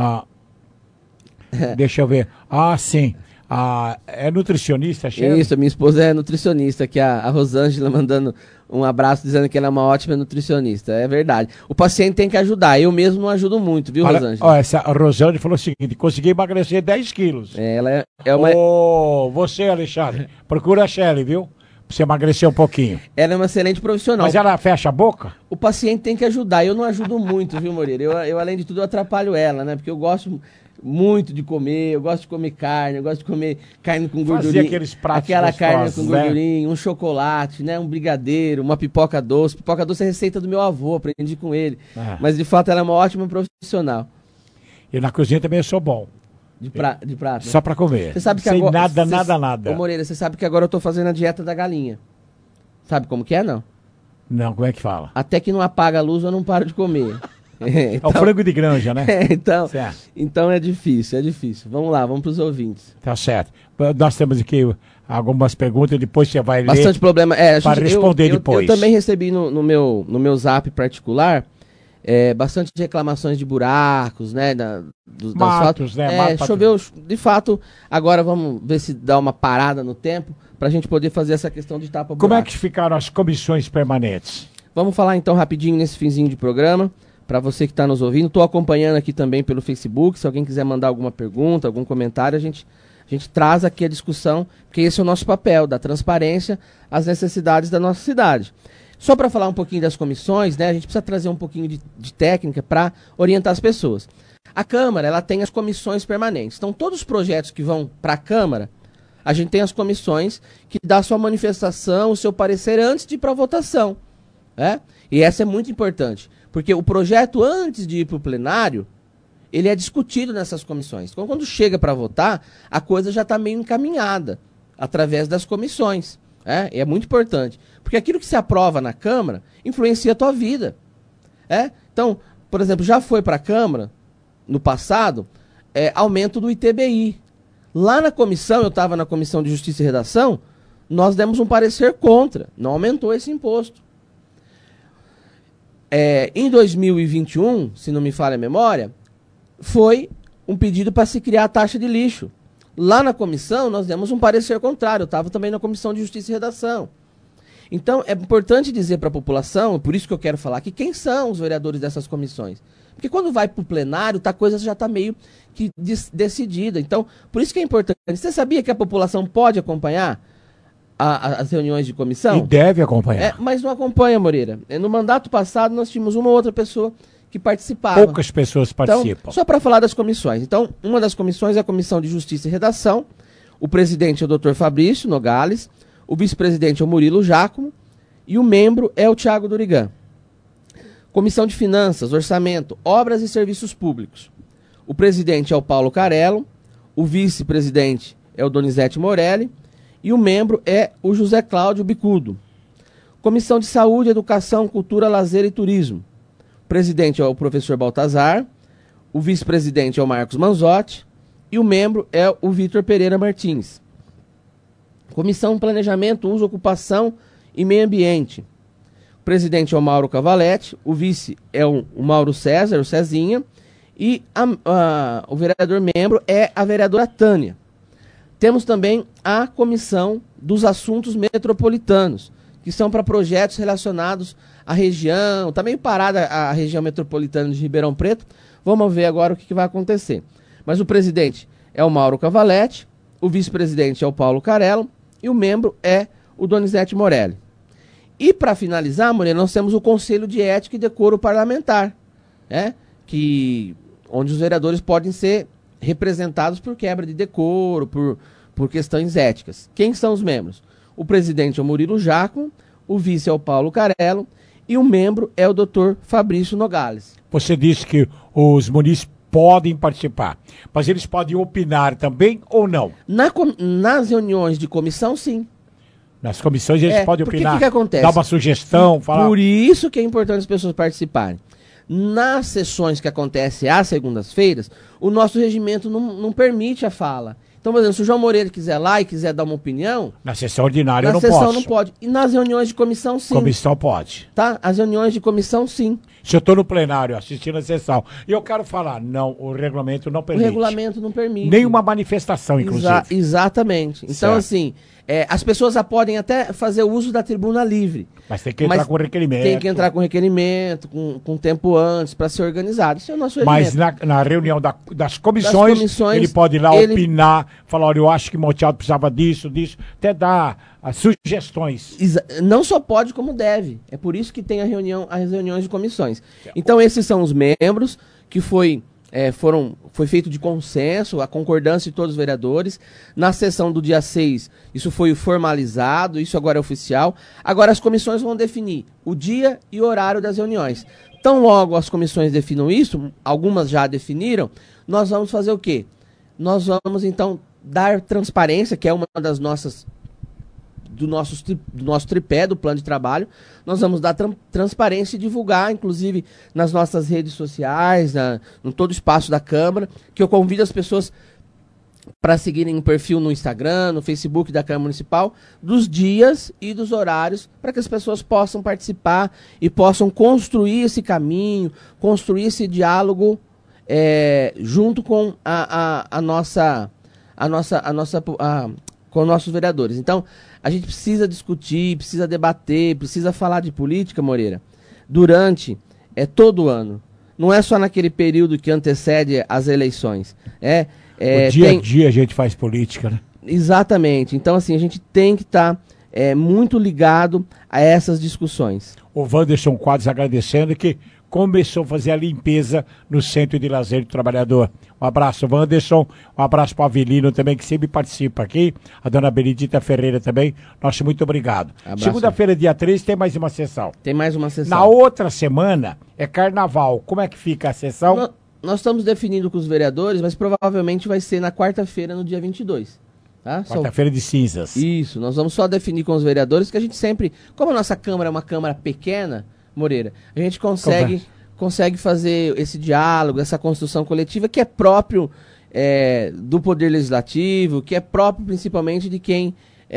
Deixa eu ver. Sim. É nutricionista, Sheila? Isso, minha esposa é nutricionista, que a Rosângela mandando um abraço dizendo que ela é uma ótima nutricionista. É verdade. O paciente tem que ajudar. Eu mesmo não ajudo muito, viu, Rosângela? Essa Rosângela falou o seguinte: consegui emagrecer 10 quilos. Ela é uma... Você, Alexandre, procura a Shelly, viu? Pra você emagrecer um pouquinho. Ela é uma excelente profissional. Mas ela fecha a boca? O paciente tem que ajudar. Eu não ajudo muito, viu, Moreira? Eu, além de tudo, eu atrapalho ela, né? Porque eu gosto muito de comer, eu gosto de comer carne, eu gosto de comer carne com gordurinha. Aqueles pratos aquela gostosos, carne com gordurinha, um chocolate, né? Um brigadeiro, uma pipoca doce. Pipoca doce é receita do meu avô, aprendi com ele. Mas, de fato, ela é uma ótima profissional. E na cozinha também eu sou bom. De prato. Só pra comer. Você sabe que sem agora, nada. Ô Moreira, você sabe que agora eu tô fazendo a dieta da galinha. Sabe como que é, não? Não, como é que fala? Até que não apaga a luz, eu não paro de comer. É o frango de granja, né? Então é difícil. Vamos lá, vamos para os ouvintes. Tá certo. Nós temos aqui algumas perguntas, depois você vai bastante ler problema. para responder depois. Eu também recebi no meu zap particular bastante reclamações de buracos, né? Matos, né? Choveu, de fato. Agora vamos ver se dá uma parada no tempo para a gente poder fazer essa questão de tapa-buraco. Como é que ficaram as comissões permanentes? Vamos falar então rapidinho nesse finzinho de programa, para você que está nos ouvindo. Estou acompanhando aqui também pelo Facebook. Se alguém quiser mandar alguma pergunta, algum comentário, a gente traz aqui a discussão, porque esse é o nosso papel, da transparência às necessidades da nossa cidade. Só para falar um pouquinho das comissões, né, a gente precisa trazer um pouquinho de técnica para orientar as pessoas. A Câmara, ela tem as comissões permanentes. Então, todos os projetos que vão para a Câmara, a gente tem as comissões que dá a sua manifestação, o seu parecer antes de ir para a votação. E essa é muito importante, porque o projeto, antes de ir para o plenário, ele é discutido nessas comissões. Então, quando chega para votar, a coisa já está meio encaminhada, através das comissões. E é muito importante, porque aquilo que se aprova na Câmara influencia a tua vida. Então, por exemplo, já foi para a Câmara, no passado, aumento do ITBI. Lá na comissão, eu estava na Comissão de Justiça e Redação, nós demos um parecer contra, não aumentou esse imposto. Em 2021, se não me falha a memória, foi um pedido para se criar a taxa de lixo. Lá na comissão, nós demos um parecer contrário. Eu estava também na Comissão de Justiça e Redação. Então, é importante dizer para a população, por isso que eu quero falar aqui, quem são os vereadores dessas comissões. Porque quando vai para o plenário, a coisa já está meio que decidida. Então, por isso que é importante. Você sabia que a população pode acompanhar as reuniões de comissão? E deve acompanhar. Mas não acompanha, Moreira. No mandato passado, nós tínhamos uma ou outra pessoa que participava. Poucas pessoas participam. Então, só para falar das comissões. Então, uma das comissões é a Comissão de Justiça e Redação. O presidente é o Dr. Fabrício Nogales. O vice-presidente é o Murilo Giacomo. E o membro é o Thiago Durigan. Comissão de Finanças, Orçamento, Obras e Serviços Públicos. O presidente é o Paulo Carello. O vice-presidente é o Donizete Morelli. E o membro é o José Cláudio Bicudo. Comissão de Saúde, Educação, Cultura, Lazer e Turismo. O presidente é o professor Baltazar. O vice-presidente é o Marcos Manzotti. E o membro é o Vitor Pereira Martins. Comissão Planejamento, Uso, Ocupação e Meio Ambiente. O presidente é o Mauro Cavaletti. O vice é o Mauro César, o Cezinha. E o vereador membro é a vereadora Tânia. Temos também a Comissão dos Assuntos Metropolitanos, que são para projetos relacionados à região. Está meio parada a região metropolitana de Ribeirão Preto. Vamos ver agora o que vai acontecer. Mas o presidente é o Mauro Cavaletti, o vice-presidente é o Paulo Carello e o membro é o Donizete Morelli. E para finalizar, Moreira, nós temos o Conselho de Ética e Decoro Parlamentar, onde os vereadores podem ser representados por quebra de decoro, por questões éticas. Quem são os membros? O presidente é o Murilo Giacomo, o vice é o Paulo Carello e o membro é o Dr. Fabrício Nogales. Você disse que os munícipes podem participar, mas eles podem opinar também ou não? Nas reuniões de comissão, sim. Nas comissões eles podem opinar, o que acontece? Dar uma sugestão, falar... Por isso que é importante as pessoas participarem. Nas sessões que acontecem às segundas-feiras, o nosso regimento não permite a fala. Então, por exemplo, se o João Moreira quiser lá e quiser dar uma opinião... Na sessão ordinária eu não posso. posso. Na sessão não pode. E nas reuniões de comissão, sim. Comissão pode. Tá? As reuniões de comissão, sim. Se eu estou no plenário assistindo a sessão e eu quero falar, não, o regulamento não permite. O regulamento não permite. Nenhuma manifestação, inclusive. Exatamente. Então, certo. Assim, as pessoas podem até fazer uso da tribuna livre. Mas tem que entrar com requerimento. Tem que entrar com requerimento, com tempo antes, para ser organizado. Isso é o nosso regimento. Mas na reunião das comissões, ele pode ir lá opinar, falar, olha, eu acho que Monte precisava disso, até dar as sugestões. Não só pode, como deve. É por isso que tem as reuniões de comissões. Então, esses são os membros que foi feito de consenso, a concordância de todos os vereadores. Na sessão do dia 6, isso foi formalizado, isso agora é oficial. Agora as comissões vão definir o dia e o horário das reuniões. Tão logo as comissões definam isso, algumas já definiram, nós vamos fazer o quê? Nós vamos, então, dar transparência, que é uma das nossas do nosso tripé, do plano de trabalho, nós vamos dar transparência e divulgar, inclusive nas nossas redes sociais, em todo o espaço da Câmara, que eu convido as pessoas para seguirem o perfil no Instagram, no Facebook da Câmara Municipal, dos dias e dos horários, para que as pessoas possam participar e possam construir esse caminho, construir esse diálogo junto com com nossos vereadores. Então, a gente precisa discutir, precisa debater, precisa falar de política, Moreira, durante todo ano. Não é só naquele período que antecede as eleições. O dia a dia a gente faz política, né? Exatamente. Então, assim, a gente tem que estar muito ligado a essas discussões. O Wanderson Quadros agradecendo que começou a fazer a limpeza no Centro de Lazer do Trabalhador. Um abraço, Wanderson. Um abraço para o Avelino também, que sempre participa aqui. A dona Benedita Ferreira também. Nosso muito obrigado. Segunda-feira, dia 13, tem mais uma sessão. Tem mais uma sessão. Na outra semana é carnaval. Como é que fica a sessão? Nós estamos definindo com os vereadores, mas provavelmente vai ser na quarta-feira, no dia 22. Tá? Quarta-feira de cinzas. Isso, nós vamos só definir com os vereadores, que a gente sempre, como a nossa Câmara é uma Câmara pequena, Moreira, a gente consegue fazer esse diálogo, essa construção coletiva que é próprio do Poder Legislativo, que é próprio principalmente de quem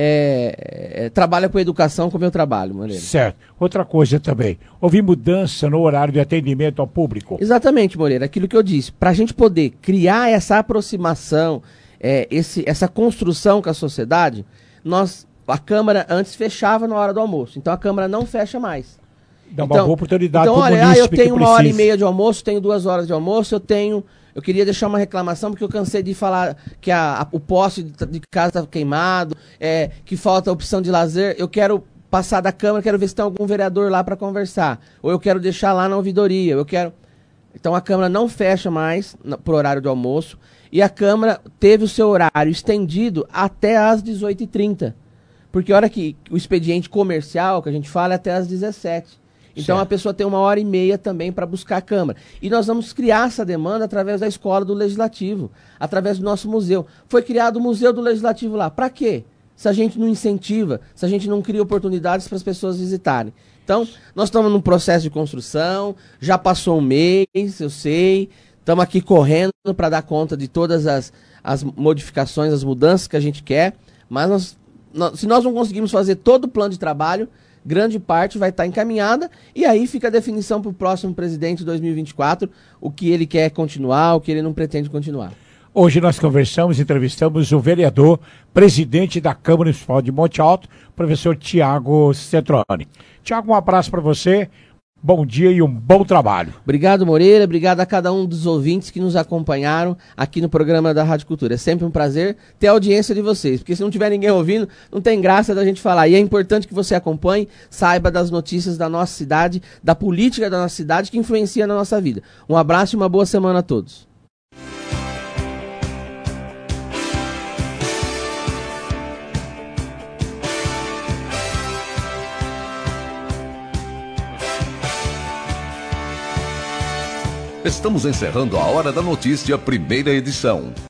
trabalha com educação, como eu trabalho, Moreira. Certo. Outra coisa também, houve mudança no horário de atendimento ao público. Exatamente, Moreira, aquilo que eu disse, para a gente poder criar essa aproximação, essa construção com a sociedade, a Câmara antes fechava na hora do almoço, então a Câmara não fecha mais. Dá uma boa oportunidade para o munícipe eu tenho 1h30 de almoço, tenho 2 horas de almoço, eu queria deixar uma reclamação porque eu cansei de falar que o poste de casa está queimado, que falta opção de lazer, eu quero passar da Câmara, quero ver se tem algum vereador lá para conversar, ou eu quero deixar lá na ouvidoria, Então a Câmara não fecha mais por horário do almoço e a Câmara teve o seu horário estendido até às 18h30, porque a hora que o expediente comercial, que a gente fala, é até às 17h. Então a pessoa tem 1h30 também para buscar a Câmara. E nós vamos criar essa demanda através da Escola do Legislativo, através do nosso museu. Foi criado o Museu do Legislativo lá. Para quê? Se a gente não incentiva, se a gente não cria oportunidades para as pessoas visitarem. Então, nós estamos num processo de construção, já passou um mês, eu sei, estamos aqui correndo para dar conta de todas as modificações, as mudanças que a gente quer, mas se nós não conseguirmos fazer todo o plano de trabalho, grande parte vai estar encaminhada, e aí fica a definição para o próximo presidente de 2024, o que ele quer continuar, o que ele não pretende continuar. Hoje nós entrevistamos o vereador, presidente da Câmara Municipal de Monte Alto, professor Tiago Cetroni. Tiago, um abraço para você, bom dia e um bom trabalho. Obrigado, Moreira, obrigado a cada um dos ouvintes que nos acompanharam aqui no programa da Rádio Cultura. É sempre um prazer ter a audiência de vocês, porque se não tiver ninguém ouvindo, não tem graça da gente falar. E é importante que você acompanhe, saiba das notícias da nossa cidade, da política da nossa cidade que influencia na nossa vida. Um abraço e uma boa semana a todos. Estamos encerrando a Hora da Notícia, primeira edição.